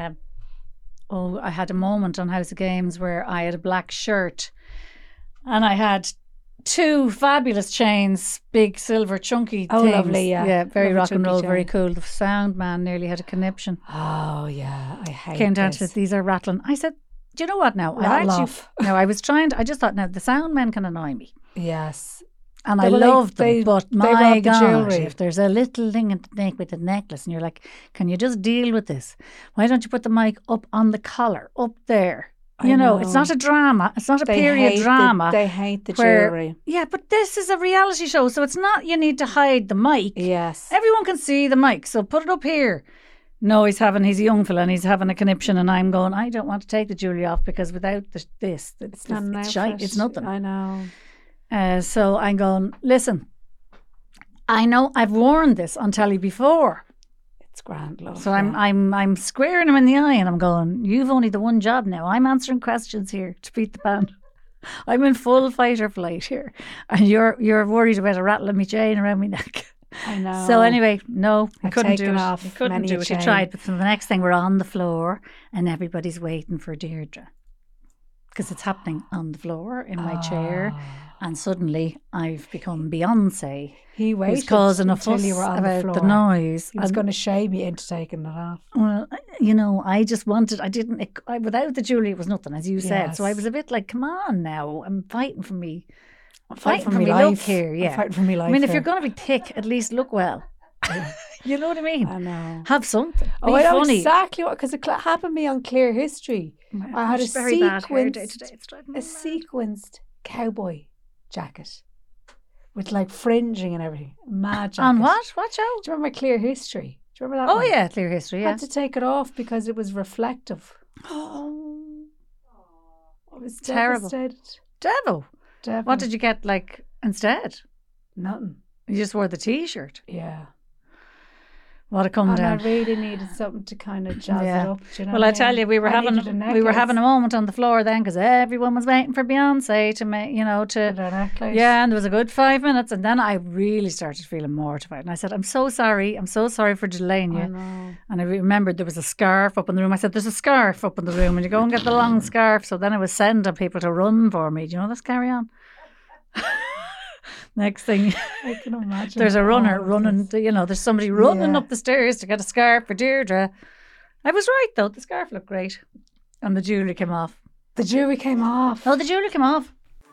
I had a moment on House of Games where I had a black shirt and I had 2 fabulous chains, big silver chunky things. Lovely, yeah. Yeah, very Lovely rock and roll, chunky very chain. cool. The sound man nearly had a conniption. Oh, yeah. I hate Came down this. to it, these are rattling. I said, do you know what now? Rattle off. No, I just thought, now the sound men can annoy me. Yes. And Well, I loved them, but they my rob the God, jewellery. if there's a little thing in the neck with the necklace and you're like, can you just deal with this? Why don't you put the mic up on the collar, up there? I You know, know. it's not a drama. It's not a They period hate drama. They hate the where- jewellery. Yeah, but this is a reality show, so it's not you need to hide the mic. Yes. Everyone can see the mic, so put it up here. No, he's a young fella and he's having a conniption and I'm going, I don't want to take the jewellery off because without it's not an shite. outfit. It's nothing. I know. So I'm going, listen, I know I've worn this on telly before. It's grand, love. So yeah. I'm squaring him in the eye and I'm going, you've only the one job now. I'm answering questions here to beat the band. I'm in full fight or flight here. And you're worried about a rattle in my chain around my neck. I know. So anyway, no, he I've couldn't taken do it. off He couldn't many do a it. He chain. tried, but for the next thing we're on the floor and everybody's waiting for Deirdre. Because it's happening on the floor in my chair. And suddenly I've become Beyonce. He waited Who's causing a until fuss you were on about the the floor. noise. He was And- going to shame you into taking it off. Well, you know, I just wanted, without the jewellery, it was nothing, as you said. So I Yes. was a bit like, come on now, I'm fighting for me. I'm Fighting for my me life look here, yeah. I'm fighting for me life. I mean, if here. you're going to be thick, at least look well. You know what I mean? I know. Have something. Oh, Be I know funny. exactly what, because it happened to me on Clear History. I had a very bad hair day sequenced, today. It's driving me a mad. sequenced cowboy jacket with like fringing and everything. Mad jacket. On what? What show? Do you remember Clear History? Do you remember that Oh, one? yeah, Clear History, I yeah. had to take it off because it was reflective. I was Terrible. devastated. Devil. Devil. What did you get, like, instead? Nothing. You just wore the T-shirt. Yeah. What a come And down. I really needed something to kind of jazz Yeah. it up. Do you know Well, what I mean? tell you, we were I having needed a necklace. a moment on the floor then because everyone was waiting for Beyonce to make, With a necklace. yeah, and there was a good 5 minutes, and then I really started feeling mortified, and I said, I'm so sorry for delaying you. I know. And I remembered there was a scarf up in the room. I said, there's a scarf up in the room, and you go and get the long scarf. So then I was sending people to run for me. Do you know this? Carry on. Next thing, I can imagine. there's a runner all of running, this. there's somebody running Yeah. up the stairs to get a scarf for Deirdre. I was right, though. The scarf looked great. And the jewellery came off. The jewellery came off. Oh, the jewellery came off.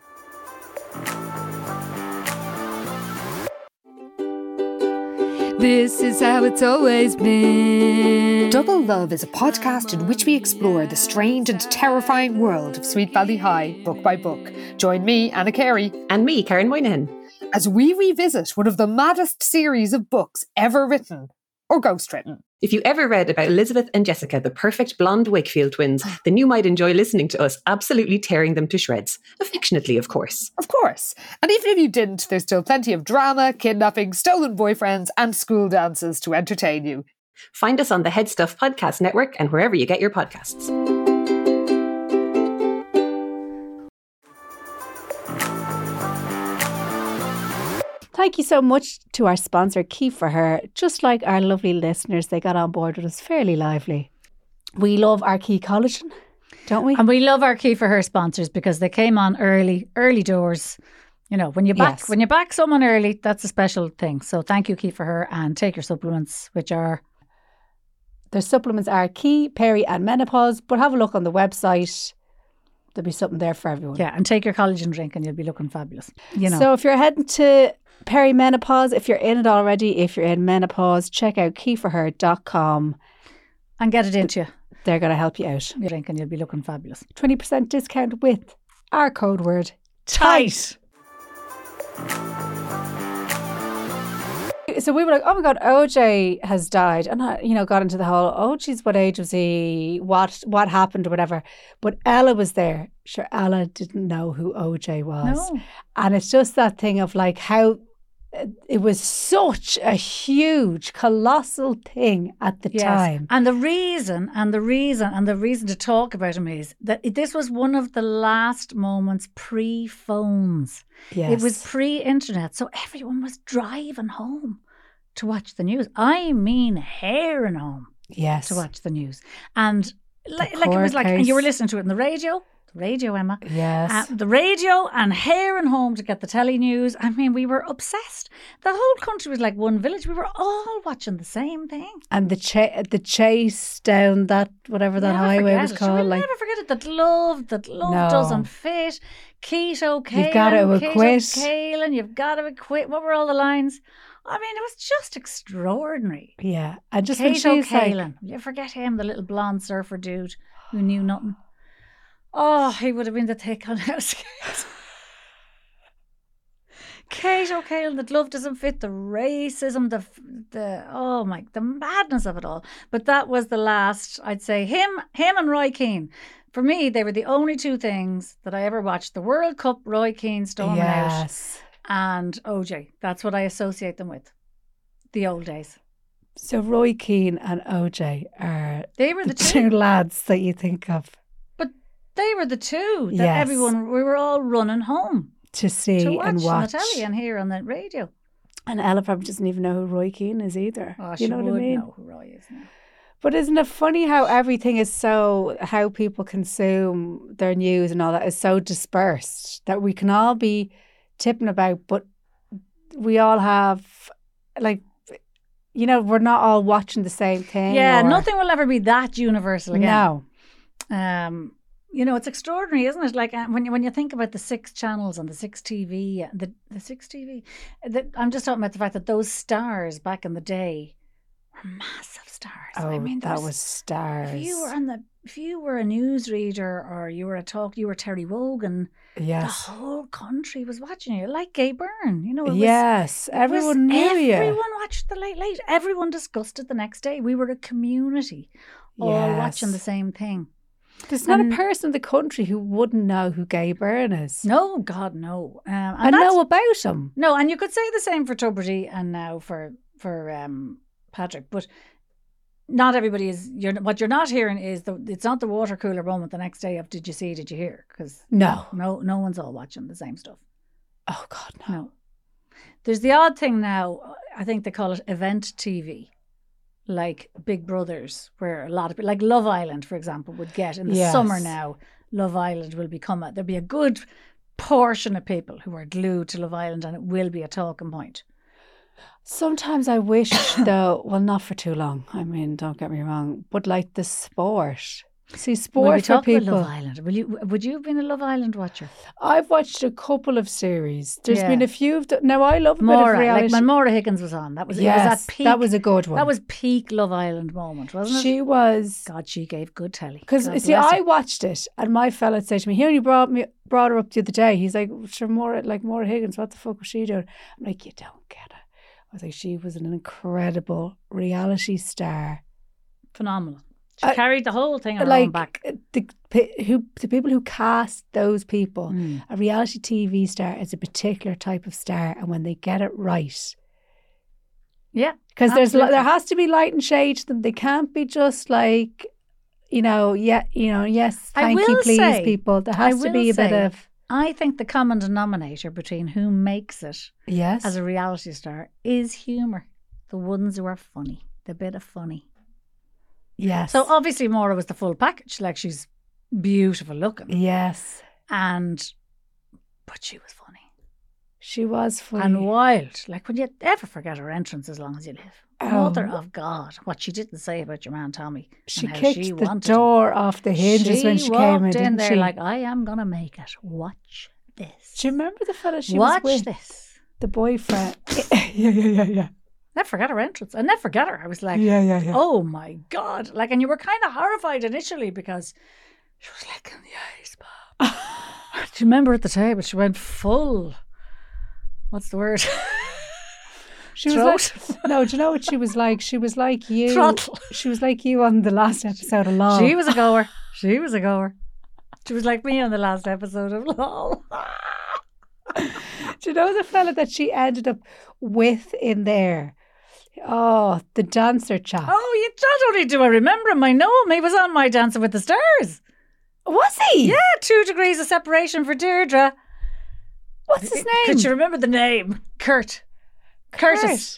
This is how it's always been. Double Love is a podcast in which we explore the strange and terrifying world of Sweet Valley High, book by book. Join me, Anna Carey, And me, Karen Moynihan. as we revisit one of the maddest series of books ever written, or ghostwritten. If you ever read about Elizabeth and Jessica, the perfect blonde Wakefield twins, then you might enjoy listening to us absolutely tearing them to shreds. Affectionately, of course. Of course. And even if you didn't, there's still plenty of drama, kidnapping, stolen boyfriends, and school dances to entertain you. Find us on the Head Stuff Podcast Network and wherever you get your podcasts. Thank you so much to our sponsor, Keep For Her. Just like our lovely listeners, they got on board with us fairly lively. We love our Key Collagen, don't we? And we love our Key For Her sponsors because they came on early doors. You know, when you back someone early, that's a special thing. So thank you, Key For Her, and take your supplements, which are... Their supplements are Key, Peri and Menopause, but have a look on the website. there'll be something there for everyone. Yeah, and take your collagen drink and you'll be looking fabulous. You know. So if you're heading to perimenopause, if you're in it already, if you're in menopause, check out keyforher.com and get it into you. They're going to help you out. You drink and you'll be looking fabulous. 20% discount with our code word TIGHT. So we were like, oh my God, OJ has died. And I, got into the whole, oh geez, what age was he? What happened or whatever. But Ella was there. Sure, Ella didn't know who OJ was. No. And it's just that thing of like how it was such a huge, colossal thing at the time. And the reason to talk about him is that this was one of the last moments pre-phones. Yes. It was pre-internet, so everyone was driving home to watch the news. I mean, herring home to watch the news. And like it was like, and you were listening to it on the radio, Emma. Yes. The radio and herring home to get the telly news. I mean, we were obsessed. The whole country was like one village. We were all watching the same thing. And the chase down that, whatever that highway was called. We'll never forget it. That love doesn't fit. Keto, Kaelin. You've got to acquit. Kaelin, you've got to acquit. What were all the lines? I mean, it was just extraordinary. Yeah. And just Keto, Kaelin. You forget him, the little blonde surfer dude who knew nothing. Oh, he would have been the thick on house. Kate O'Cale, that love doesn't fit, the racism, the madness of it all. But that was the last, I'd say, him and Roy Keane. For me, they were the only two things that I ever watched. The World Cup, Roy Keane storming out, and OJ. That's what I associate them with. The old days. So Roy Keane and OJ are they were the two lads that you think of. They were the two that we were all running home to see to and watch on the telly and hear on the radio. And Ella probably doesn't even know who Roy Keane is either. Oh, you know what I mean? Know who Roy is now. But isn't it funny how everything is how people consume their news and all that is so dispersed that we can all be tipping about, but we all have we're not all watching the same thing. Yeah, nothing will ever be that universal again. No. It's extraordinary, isn't it? Like when you think about the 6 channels and the 6 TV, the 6 TV, I'm just talking about the fact that those stars back in the day were massive stars. Oh, I mean, that was stars. If you were a newsreader or you were Terry Wogan, yes, the whole country was watching you, like Gay Byrne. Everyone knew you. Everyone watched the Late. Everyone discussed it the next day. We were a community, all watching the same thing. There's not a person in the country who wouldn't know who Gay Byrne is. No, God, no. And know about him. No, and you could say the same for Tubridy and now for Patrick, but not everybody is. What you're not hearing is it's not the water cooler moment the next day of did you see, did you hear? Because no one's all watching the same stuff. Oh God, no. There's the odd thing now. I think they call it event TV. Like Big Brothers, where a lot of people, like Love Island, for example, would get in the summer now. Love Island will become there'll be a good portion of people who are glued to Love Island, and it will be a talking point. Sometimes I wish, though, well, not for too long. I mean, don't get me wrong, but like the sport. See, sport for people. About Love Island. Would you have been a Love Island watcher? I've watched a couple of series. There's been a few. Now I love a bit of reality. Like when Maura Higgins was on. That was it was that peak. That was a good one. That was peak Love Island moment, wasn't it? She was. God, she gave good telly. Because see, I watched it, and my fella said to me, "He only brought her up the other day." He's like, "Sure, Maura Higgins. What the fuck was she doing?" I'm like, "You don't get it." I was like, "She was an incredible reality star, phenomenal." She carried the whole thing on her own back. The people who cast those people, a reality TV star is a particular type of star, and when they get it right, because there has to be light and shade to them. They can't be just like, yes, thank you, please, people. There has to be a bit of. I think the common denominator between who makes it, as a reality star, is humour. The ones who are funny, the bit of funny. Yes. So obviously Maura was the full package. Like, she's beautiful looking. Yes. But she was funny. She was funny. And wild. Like, would you ever forget her entrance as long as you live? Mother of God. What she didn't say about your man Tommy. She kicked the door off the hinges when she came in, didn't there she? like, I am going to make it. Watch this. Do you remember the fella she was with? Watch this. The boyfriend. Yeah. Never forget her entrance. I never forget her. I was like, oh my God. Like, and you were kind of horrified initially because she was licking the ice, Bob. Do you remember at the table, she went full, what's the word? She was like, no, do you know what she was like? She was like you. Throttle. She was like you on the last episode of LOL. She was a goer. She was a goer. She was like me on the last episode of LOL. Do you know the fella that she ended up with in there? Oh, the dancer chap. Oh, you not only do I remember him, I know him. He was on my Dancing with the Stars. Was he? Yeah, 2 degrees of separation for Deirdre. What's his name? Could you remember the name? Curtis. Curtis.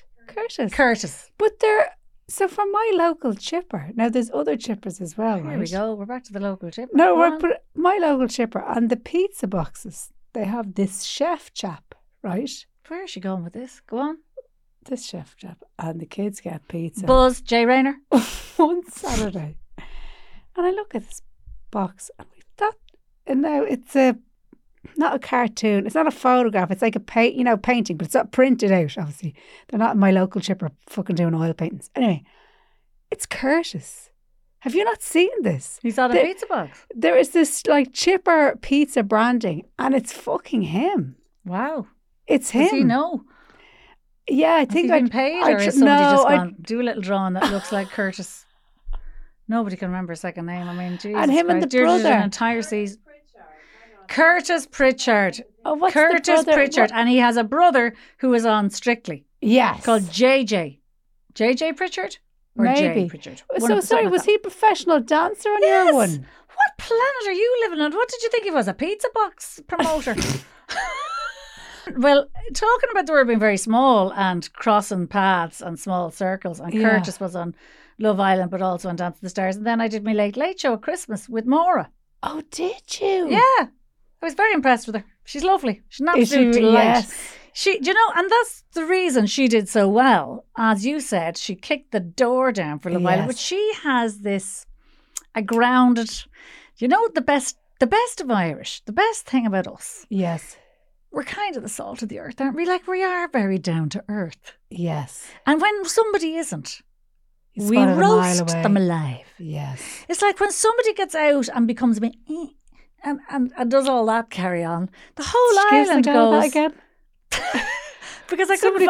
But so for my local chipper, now there's other chippers as well, right? Here we go. We're back to the local chipper. No, but my local chipper and the pizza boxes, they have this chef chap, right? Where is she going with this? Go on. This chef chap and the kids get pizza. Buzz, Jay Rayner. One Saturday. And I look at this box and now it's not a cartoon. It's not a photograph. It's like a painting, but it's not printed out, obviously. They're not in my local chipper fucking doing oil paintings. Anyway, it's Curtis. Have you not seen this? He's on a pizza box. There is this like chipper pizza branding and it's fucking him. Wow. It's him. Does he know? Yeah, I think I've been paid or is somebody just gone, do a little drawing that looks like Curtis. Nobody can remember a second name. I mean, Jesus and him Christ. and the brother. An entire season. Curtis Pritchard. Oh, what's Curtis the brother? Pritchard. And he has a brother who is on Strictly. Yes. Called JJ. JJ Pritchard? Or Maybe. Jay Pritchard? So sorry, was he a professional dancer on your one? What planet are you living on? What did you think he was? A pizza box promoter? Well, talking about the world being very small and crossing paths and small circles, and Curtis was on Love Island but also on Dance with the Stars, and then I did my Late Show at Christmas with Maura. Oh, did you? Yeah, I was very impressed with her. She's lovely. She's an absolute delight. Yes. She, do you know, and that's the reason she did so well. As you said, she kicked the door down for Love Island, but she has a grounded, you know, the best of Irish, the best thing about us. Yes. We're kind of the salt of the earth, aren't we? Like, we are very down to earth. Yes. And when somebody isn't, we roast them alive. Yes. It's like when somebody gets out and becomes a bit and does all that carry on, the whole island goes. That again? Because I couldn't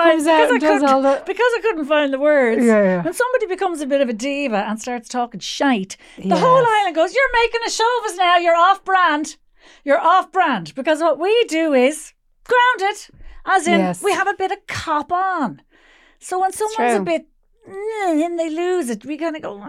find the words. Yeah. When somebody becomes a bit of a diva and starts talking shite, the whole island goes, "You're making a show of us now. You're off brand. You're off brand." Because what we do is grounded, as in we have a bit of cop on. So when someone's a bit and they lose it, we kind of go,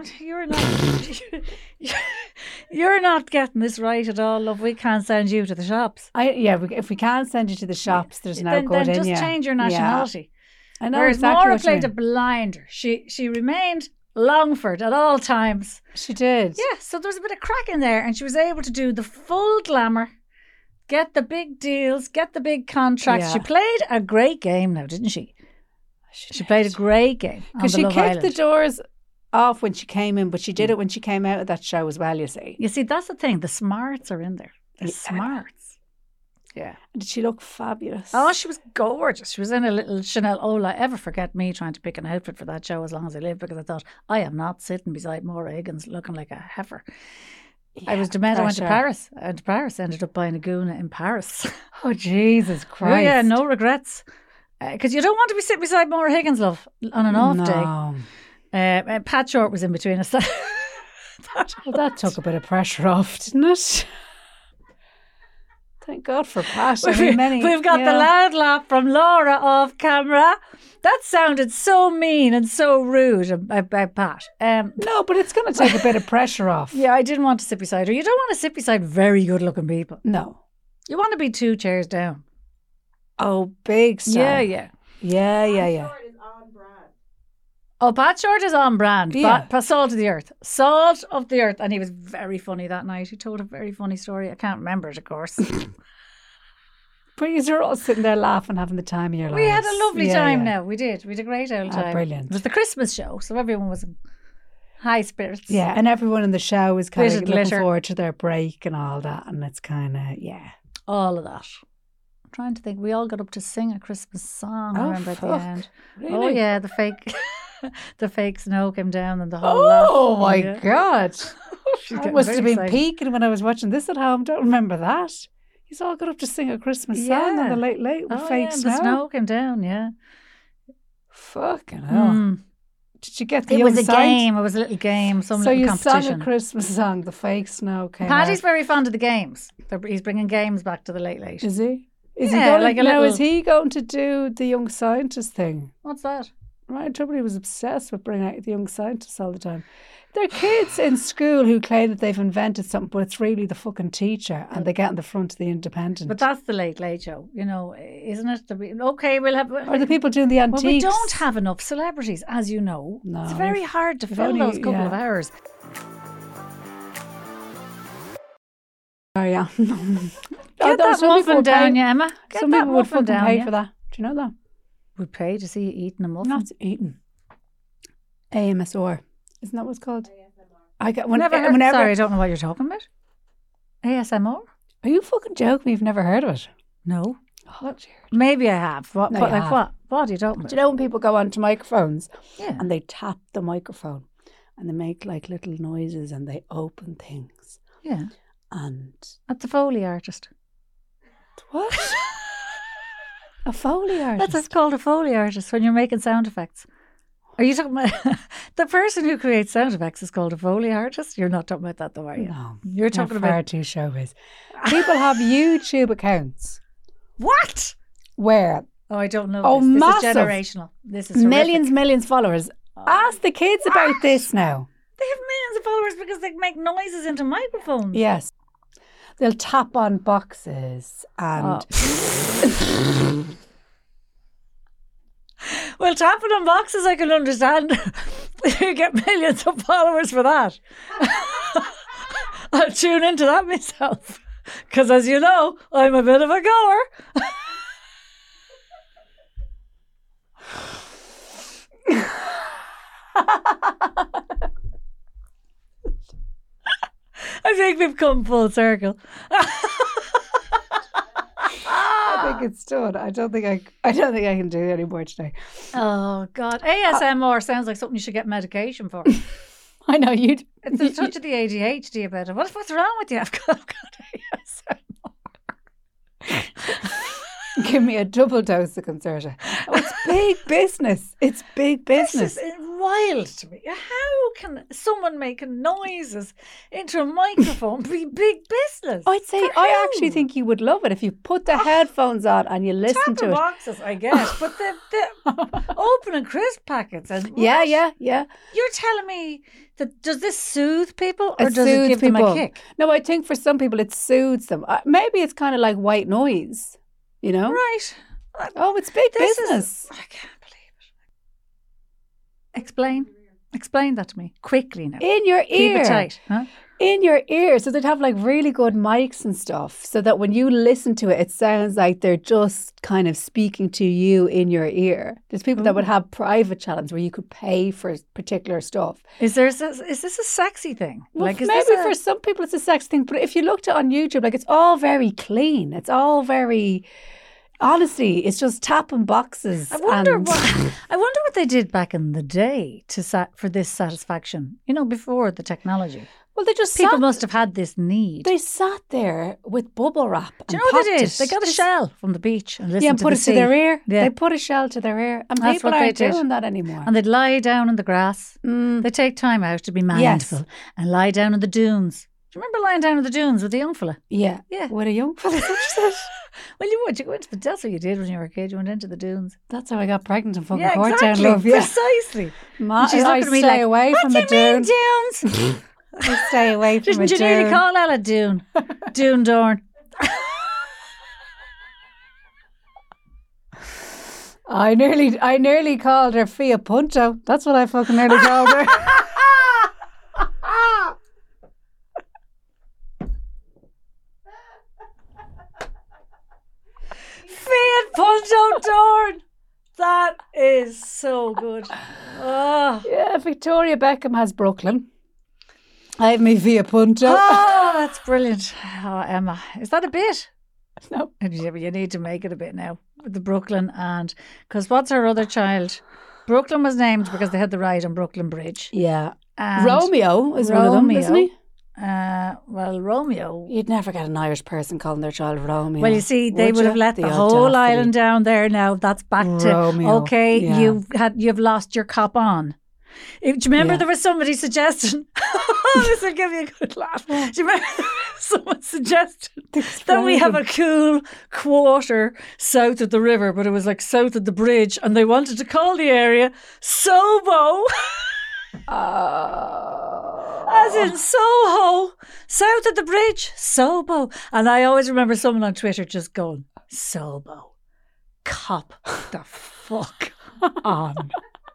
you're not getting this right at all, love. We can't send you to the shops. If we can't send you to the shops, there's no good then in just change your nationality. I know. Whereas exactly Maura played a blinder. She remained Longford at all times. She did. Yeah, so there was a bit of crack in there, and she was able to do the full glamour, get the big deals, get the big contracts. Yeah. She played a great game now, didn't she? She played a great game. Because she kicked the doors off when she came in, but she did it when she came out of that show as well, you see. You see, that's the thing. The smarts are in there. The smarts. Yeah. And did she look fabulous? Oh, she was gorgeous. She was in a little Chanel Ola. Ever forget me trying to pick an outfit for that show as long as I live, because I thought, I am not sitting beside Maura Higgins looking like a heifer. Yeah, I was demented. I went to Paris. I went to Paris. Ended up buying a Guna in Paris. Oh, Jesus Christ. Oh, yeah, no regrets. Because you don't want to be sitting beside Maura Higgins, love, on an off day. Pat Short was in between us. That took a bit of pressure off, didn't it? Thank God for Pat. We've got the loud laugh from Laura off camera. That sounded so mean and so rude about Pat. No, but it's going to take a bit of pressure off. Yeah, I didn't want to sit beside her. You don't want to sit beside very good looking people. No. You want to be 2 chairs down. Oh, big star. Yeah. Oh, Pat Short is on brand. Yeah. Salt of the earth. Salt of the earth. And he was very funny that night. He told a very funny story. I can't remember it, of course. But you're all sitting there laughing, having the time of your lives. We had a lovely time now. We did. We had a great old time. Brilliant. It was the Christmas show, so everyone was in high spirits. Yeah, and everyone in the show was kind of looking glitter. forward to their break and all that. And it's kind of, all of that. I'm trying to think. We all got up to sing a Christmas song, I remember at the end. Really? Oh, yeah, the fake snow came down and the whole lot. Oh, my God. She's I getting must very have been excited. peaking when I was watching this at home. Don't remember that. He's all got up to sing a Christmas song on the Late Late with fake snow. The snow came down, yeah. Fucking hell. Did you get the It young was a side? game. It was a little game, some So little you competition. sang a Christmas song, the fake snow came Paddy's out. very fond of the games. He's bringing games back to the Late Late. Is he? Is Yeah, he going like a now? little- Is he going to do the young scientist thing? What's that? Ryan Tubridy was obsessed with bringing out the young scientists all the time. There are kids in school who claim that they've invented something, but it's really the fucking teacher, and they get in the front of the Independent. But that's the Late Late Show, isn't it? Okay, we'll have... Or the people doing the antiques. Well, we don't have enough celebrities, as you know. No. It's very hard to fill only- those couple yeah. of hours. Oh, yeah. Get that muffin down, yeah, Emma. Get Some that people would muffin fucking down, pay yeah. for that. Do you know that? Would pay to see you eating a muffin. Not eating. AMSR. Isn't that what it's called? I get Never heard. whenever. Sorry, I don't know what you're talking about. ASMR? Are you fucking joking? You've never heard of it? No. Oh, dear. Maybe I have. What? No, But you like have. what? What are you talking about? Do you know when people go onto microphones Yeah. and they tap the microphone and they make like little noises and they open things Yeah. and At the Foley artist. what? A Foley artist. That's what's called a Foley artist when you're making sound effects. Are you talking about the person who creates sound effects is called a Foley artist? You're not talking about that, though, are you? No, You're talking far about too showbiz. People have YouTube accounts what? where Oh, I don't know. Oh, this. This massive. is generational. This is millions followers. Ask the kids about this now. They have millions of followers because they make noises into microphones. Yes. They'll tap on boxes and Well, tapping on boxes, I can understand. You get millions of followers for that. I'll tune into that myself. Because as you know, I'm a bit of a goer. I think we've come full circle. I think it's done. I don't think I can do any more today. Oh, God. ASMR sounds like something you should get medication for. I know you'd. It's a touch of the ADHD about it. What's wrong with you? I've got ASMR. Give me a double dose of Concerta. Oh, it's big business. It's big business. This is wild to me. How can someone making noises into a microphone be big business? I'd say For I who? actually think you would love it if you put the headphones on and you listen Tap to the it. boxes, I guess, but the opening crisp packets and Yeah, what? yeah. You're telling me that does this soothe people or It does it soothes give them a people. kick? No, I think for some people it soothes them. Maybe it's kind of like white noise, you know? Right. Oh, it's big This business. I can't believe it. Explain that to me quickly now. In your Keep ear. it tight, huh? In your ear. So they'd have like really good mics and stuff so that when you listen to it, it sounds like they're just kind of speaking to you in your ear. There's people that would have private channels where you could pay for particular stuff. Is this a sexy thing? Well, Is maybe this for some people it's a sex thing, but if you looked at it on YouTube, like it's all very clean. It's all very... Honestly, it's just tapping boxes. I wonder and what they did back in the day for this satisfaction. Before the technology, well, they just people sat, must have had this need. they sat there with bubble wrap. Do you and know what they popped did? it. They got a shell from the beach and listened Yeah, and to put the it sea. to their ear. Yeah. They put a shell to their ear, and That's people what they aren't did. doing that anymore. And they'd lie down in the grass. They take time out to be mindful and lie down in the dunes. Do you remember lying down in the dunes with the young fella? Yeah, Yeah. with a young fella. That's what you said. Well, you would. You go into that's what you did when you were a kid. You went into the dunes. That's how I got pregnant in fucking Yeah, Courtown, exactly. love. Yeah, Precisely. Ma, She's I looking at me stay like, away what from do a you mean, dune. dunes? I stay away from a Didn't you nearly dune. call Ella Dune? Dune Dorn. I nearly called her Fia Punto. That's what I fucking nearly called her. Dorn. That is so good. Oh. Yeah, Victoria Beckham has Brooklyn. I have me Via Punto. Oh, that's brilliant. Oh, Emma. Is that a bit? No. You need to make it a bit now. With the Brooklyn and... Because what's her other child? Brooklyn was named because they had the ride on Brooklyn Bridge. Yeah. And Romeo is one of them, isn't he? Well, Romeo. You'd never get an Irish person calling their child Romeo. Well, you see, they would have let the whole island down there now. That's back to Romeo. Okay. Yeah. You've lost your cop on. Do you remember there was somebody suggesting? This will give you a good laugh. Do you remember someone suggested that we have a cool quarter south of the river, but it was like south of the bridge, and they wanted to call the area Sobo. As in Soho, south of the bridge, Sobo. And I always remember someone on Twitter just going, Sobo, cop the fuck on.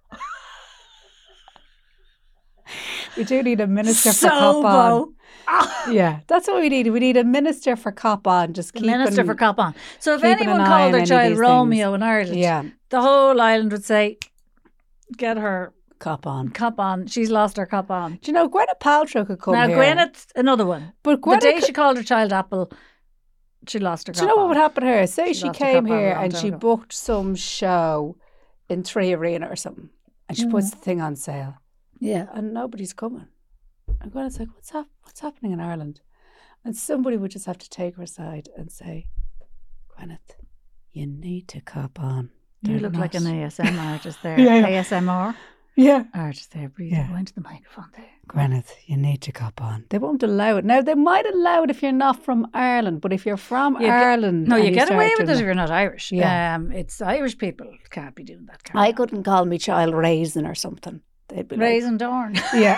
We do need a minister for cop on. Yeah, that's what we need. We need a minister for cop on. Just keep minister for cop on. So if anyone called their child Romeo in Ireland, the whole island would say, get her cop on. Cop on. She's lost her cop on. Do you know Gwyneth Paltrow could come here? Now Gwyneth's another one. But Gwyneth the day she called her child Apple, she lost her cop on. Do you know what would happen to her? Say she came here and she booked some show in Three Arena or something, and she puts the thing on sale. Yeah, and nobody's coming. And Gwyneth's like, what's happening in Ireland? And somebody would just have to take her aside and say, Gwyneth, you need to cop on. You look like an ASMR artist there. ASMR? Yeah. Artist there, breathing. Go into the microphone there. Gwyneth, you need to cop on. They won't allow it. Now, they might allow it if you're not from Ireland, but if you're from Ireland... No, you get away with it if you're not Irish. Yeah. It's Irish people can't be doing that. I couldn't call me child Raisin or something. They'd be Raisin Dorn. Yeah.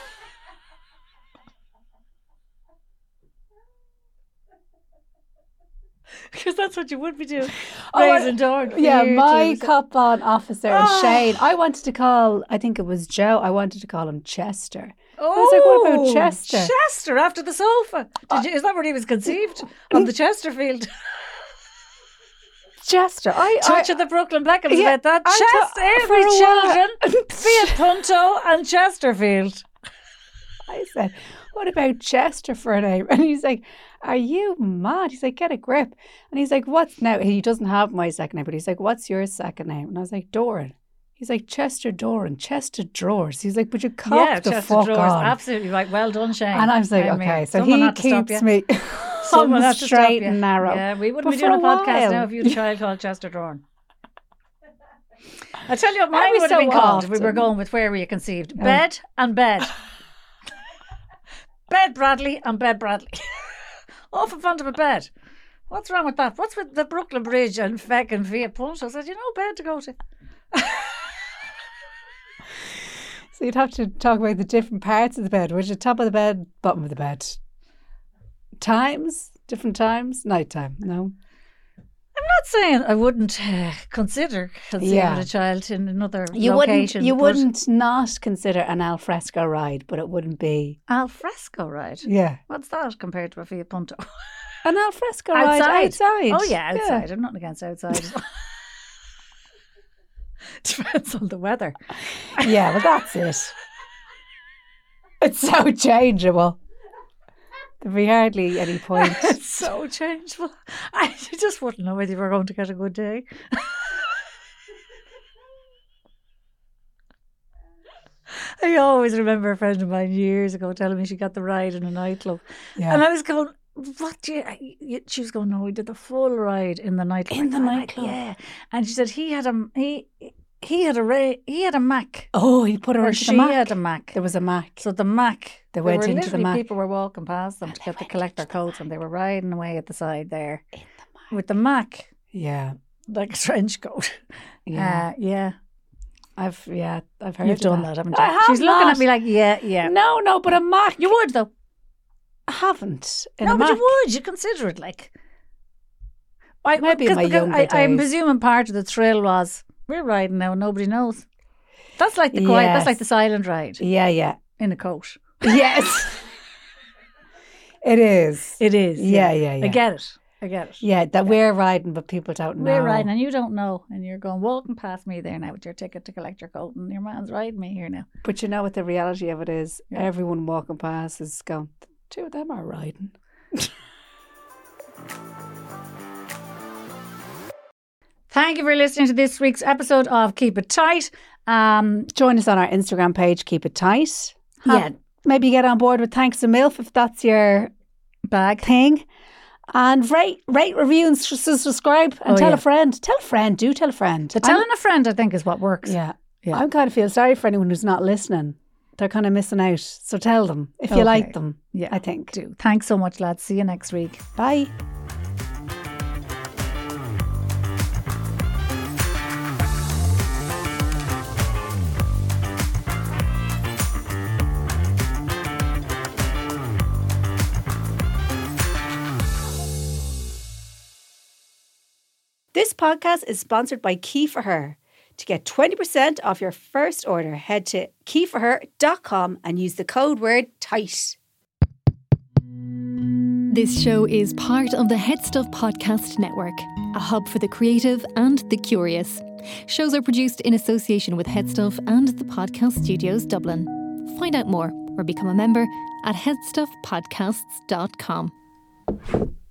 Because that's what you would be doing. Raisin Dorn. Yeah, my cop on officer, Shane. I wanted to call, I think it was Joe, I wanted to call him Chester. I was like, what about Chester? Chester, after the sofa. Is that where he was conceived? On the Chesterfield? Chester. Church of the Brooklyn Beckhams about that. Chester, every children, Fiat Punto and Chesterfield. I said, what about Chester for a name? And he's like, are you mad? He's like, get a grip. And he's like, what's now? He doesn't have my second name, but he's like, what's your second name? And I was like, Doran. He's like, Chester Doran, Chester Drawers. He's like, but you cop the Chester fuck Drawers, on. Absolutely right. Well done, Shane. And I was like, okay, so he keeps me on the straight and narrow. Yeah, we wouldn't be doing a podcast now if you had a child called Chester Dorn. I tell you what mine would have been called if we were going with where were you conceived. Bed and Bed. Bed Bradley and Bed Bradley. Off in front of a bed. What's wrong with that? What's with the Brooklyn Bridge and fucking Fiat Punto? I said, bed to go to. So you'd have to talk about the different parts of the bed. Which is top of the bed, bottom of the bed. Times? Different times? Nighttime? No? I'm not saying I wouldn't consider conceiving a child in another location. You wouldn't not consider an alfresco ride, but it wouldn't be... Alfresco ride? Yeah. What's that compared to a Fiat Punto? An alfresco ride outside. Oh yeah, outside. I'm not against outside. Depends on the weather. Yeah, well that's it. It's so changeable. There'd be hardly any point. It's so changeable. I just wouldn't know whether you were going to get a good day. I always remember a friend of mine years ago telling me she got the ride in a nightclub. Yeah. And I was going, what do you... She was going, no, we did the full ride in the nightclub. In the nightclub? Yeah. And she said he had a Mac. Oh, he put her into the Mac. She had a Mac. There was a Mac. So the Mac. They went into the Mac. People were walking past them to collect their coats, and they were riding away at the side there. In the Mac. With the Mac. Yeah. Like a trench coat. Yeah. I've heard You've done that, haven't you? I have. She's looking at me like, yeah. No, but a Mac. You would though. I haven't. No, but you would. You consider it like. Maybe in my younger days. I'm presuming part of the thrill was we're riding now and nobody knows. That's like the quiet. That's like the silent ride. Yeah. In a coat. Yes. It is. It is. Yeah. I get it. I get it. Yeah, that we're riding, but people don't know. We're riding and you don't know. And you're going walking past me there now with your ticket to collect your coat and your man's riding me here now. But you know what the reality of it is? Yeah. Everyone walking past is going, two of them are riding. Thank you for listening to this week's episode of Keep It Tight. Join us on our Instagram page, Keep It Tight. Maybe get on board with Thanks a Milf if that's your bag thing. And rate, review and subscribe and tell a friend. Tell a friend. Do tell a friend. Telling a friend, I think, is what works. Yeah. I kind of feel sorry for anyone who's not listening. They're kind of missing out. So tell them if you like them. Yeah, I think. Do. Thanks so much, lads. See you next week. Bye. This podcast is sponsored by Key4Her. To get 20% off your first order, head to keyforher.com and use the code word TIGHT. This show is part of the Head Stuff Podcast Network, a hub for the creative and the curious. Shows are produced in association with Head Stuff and the Podcast Studios Dublin. Find out more or become a member at headstuffpodcasts.com.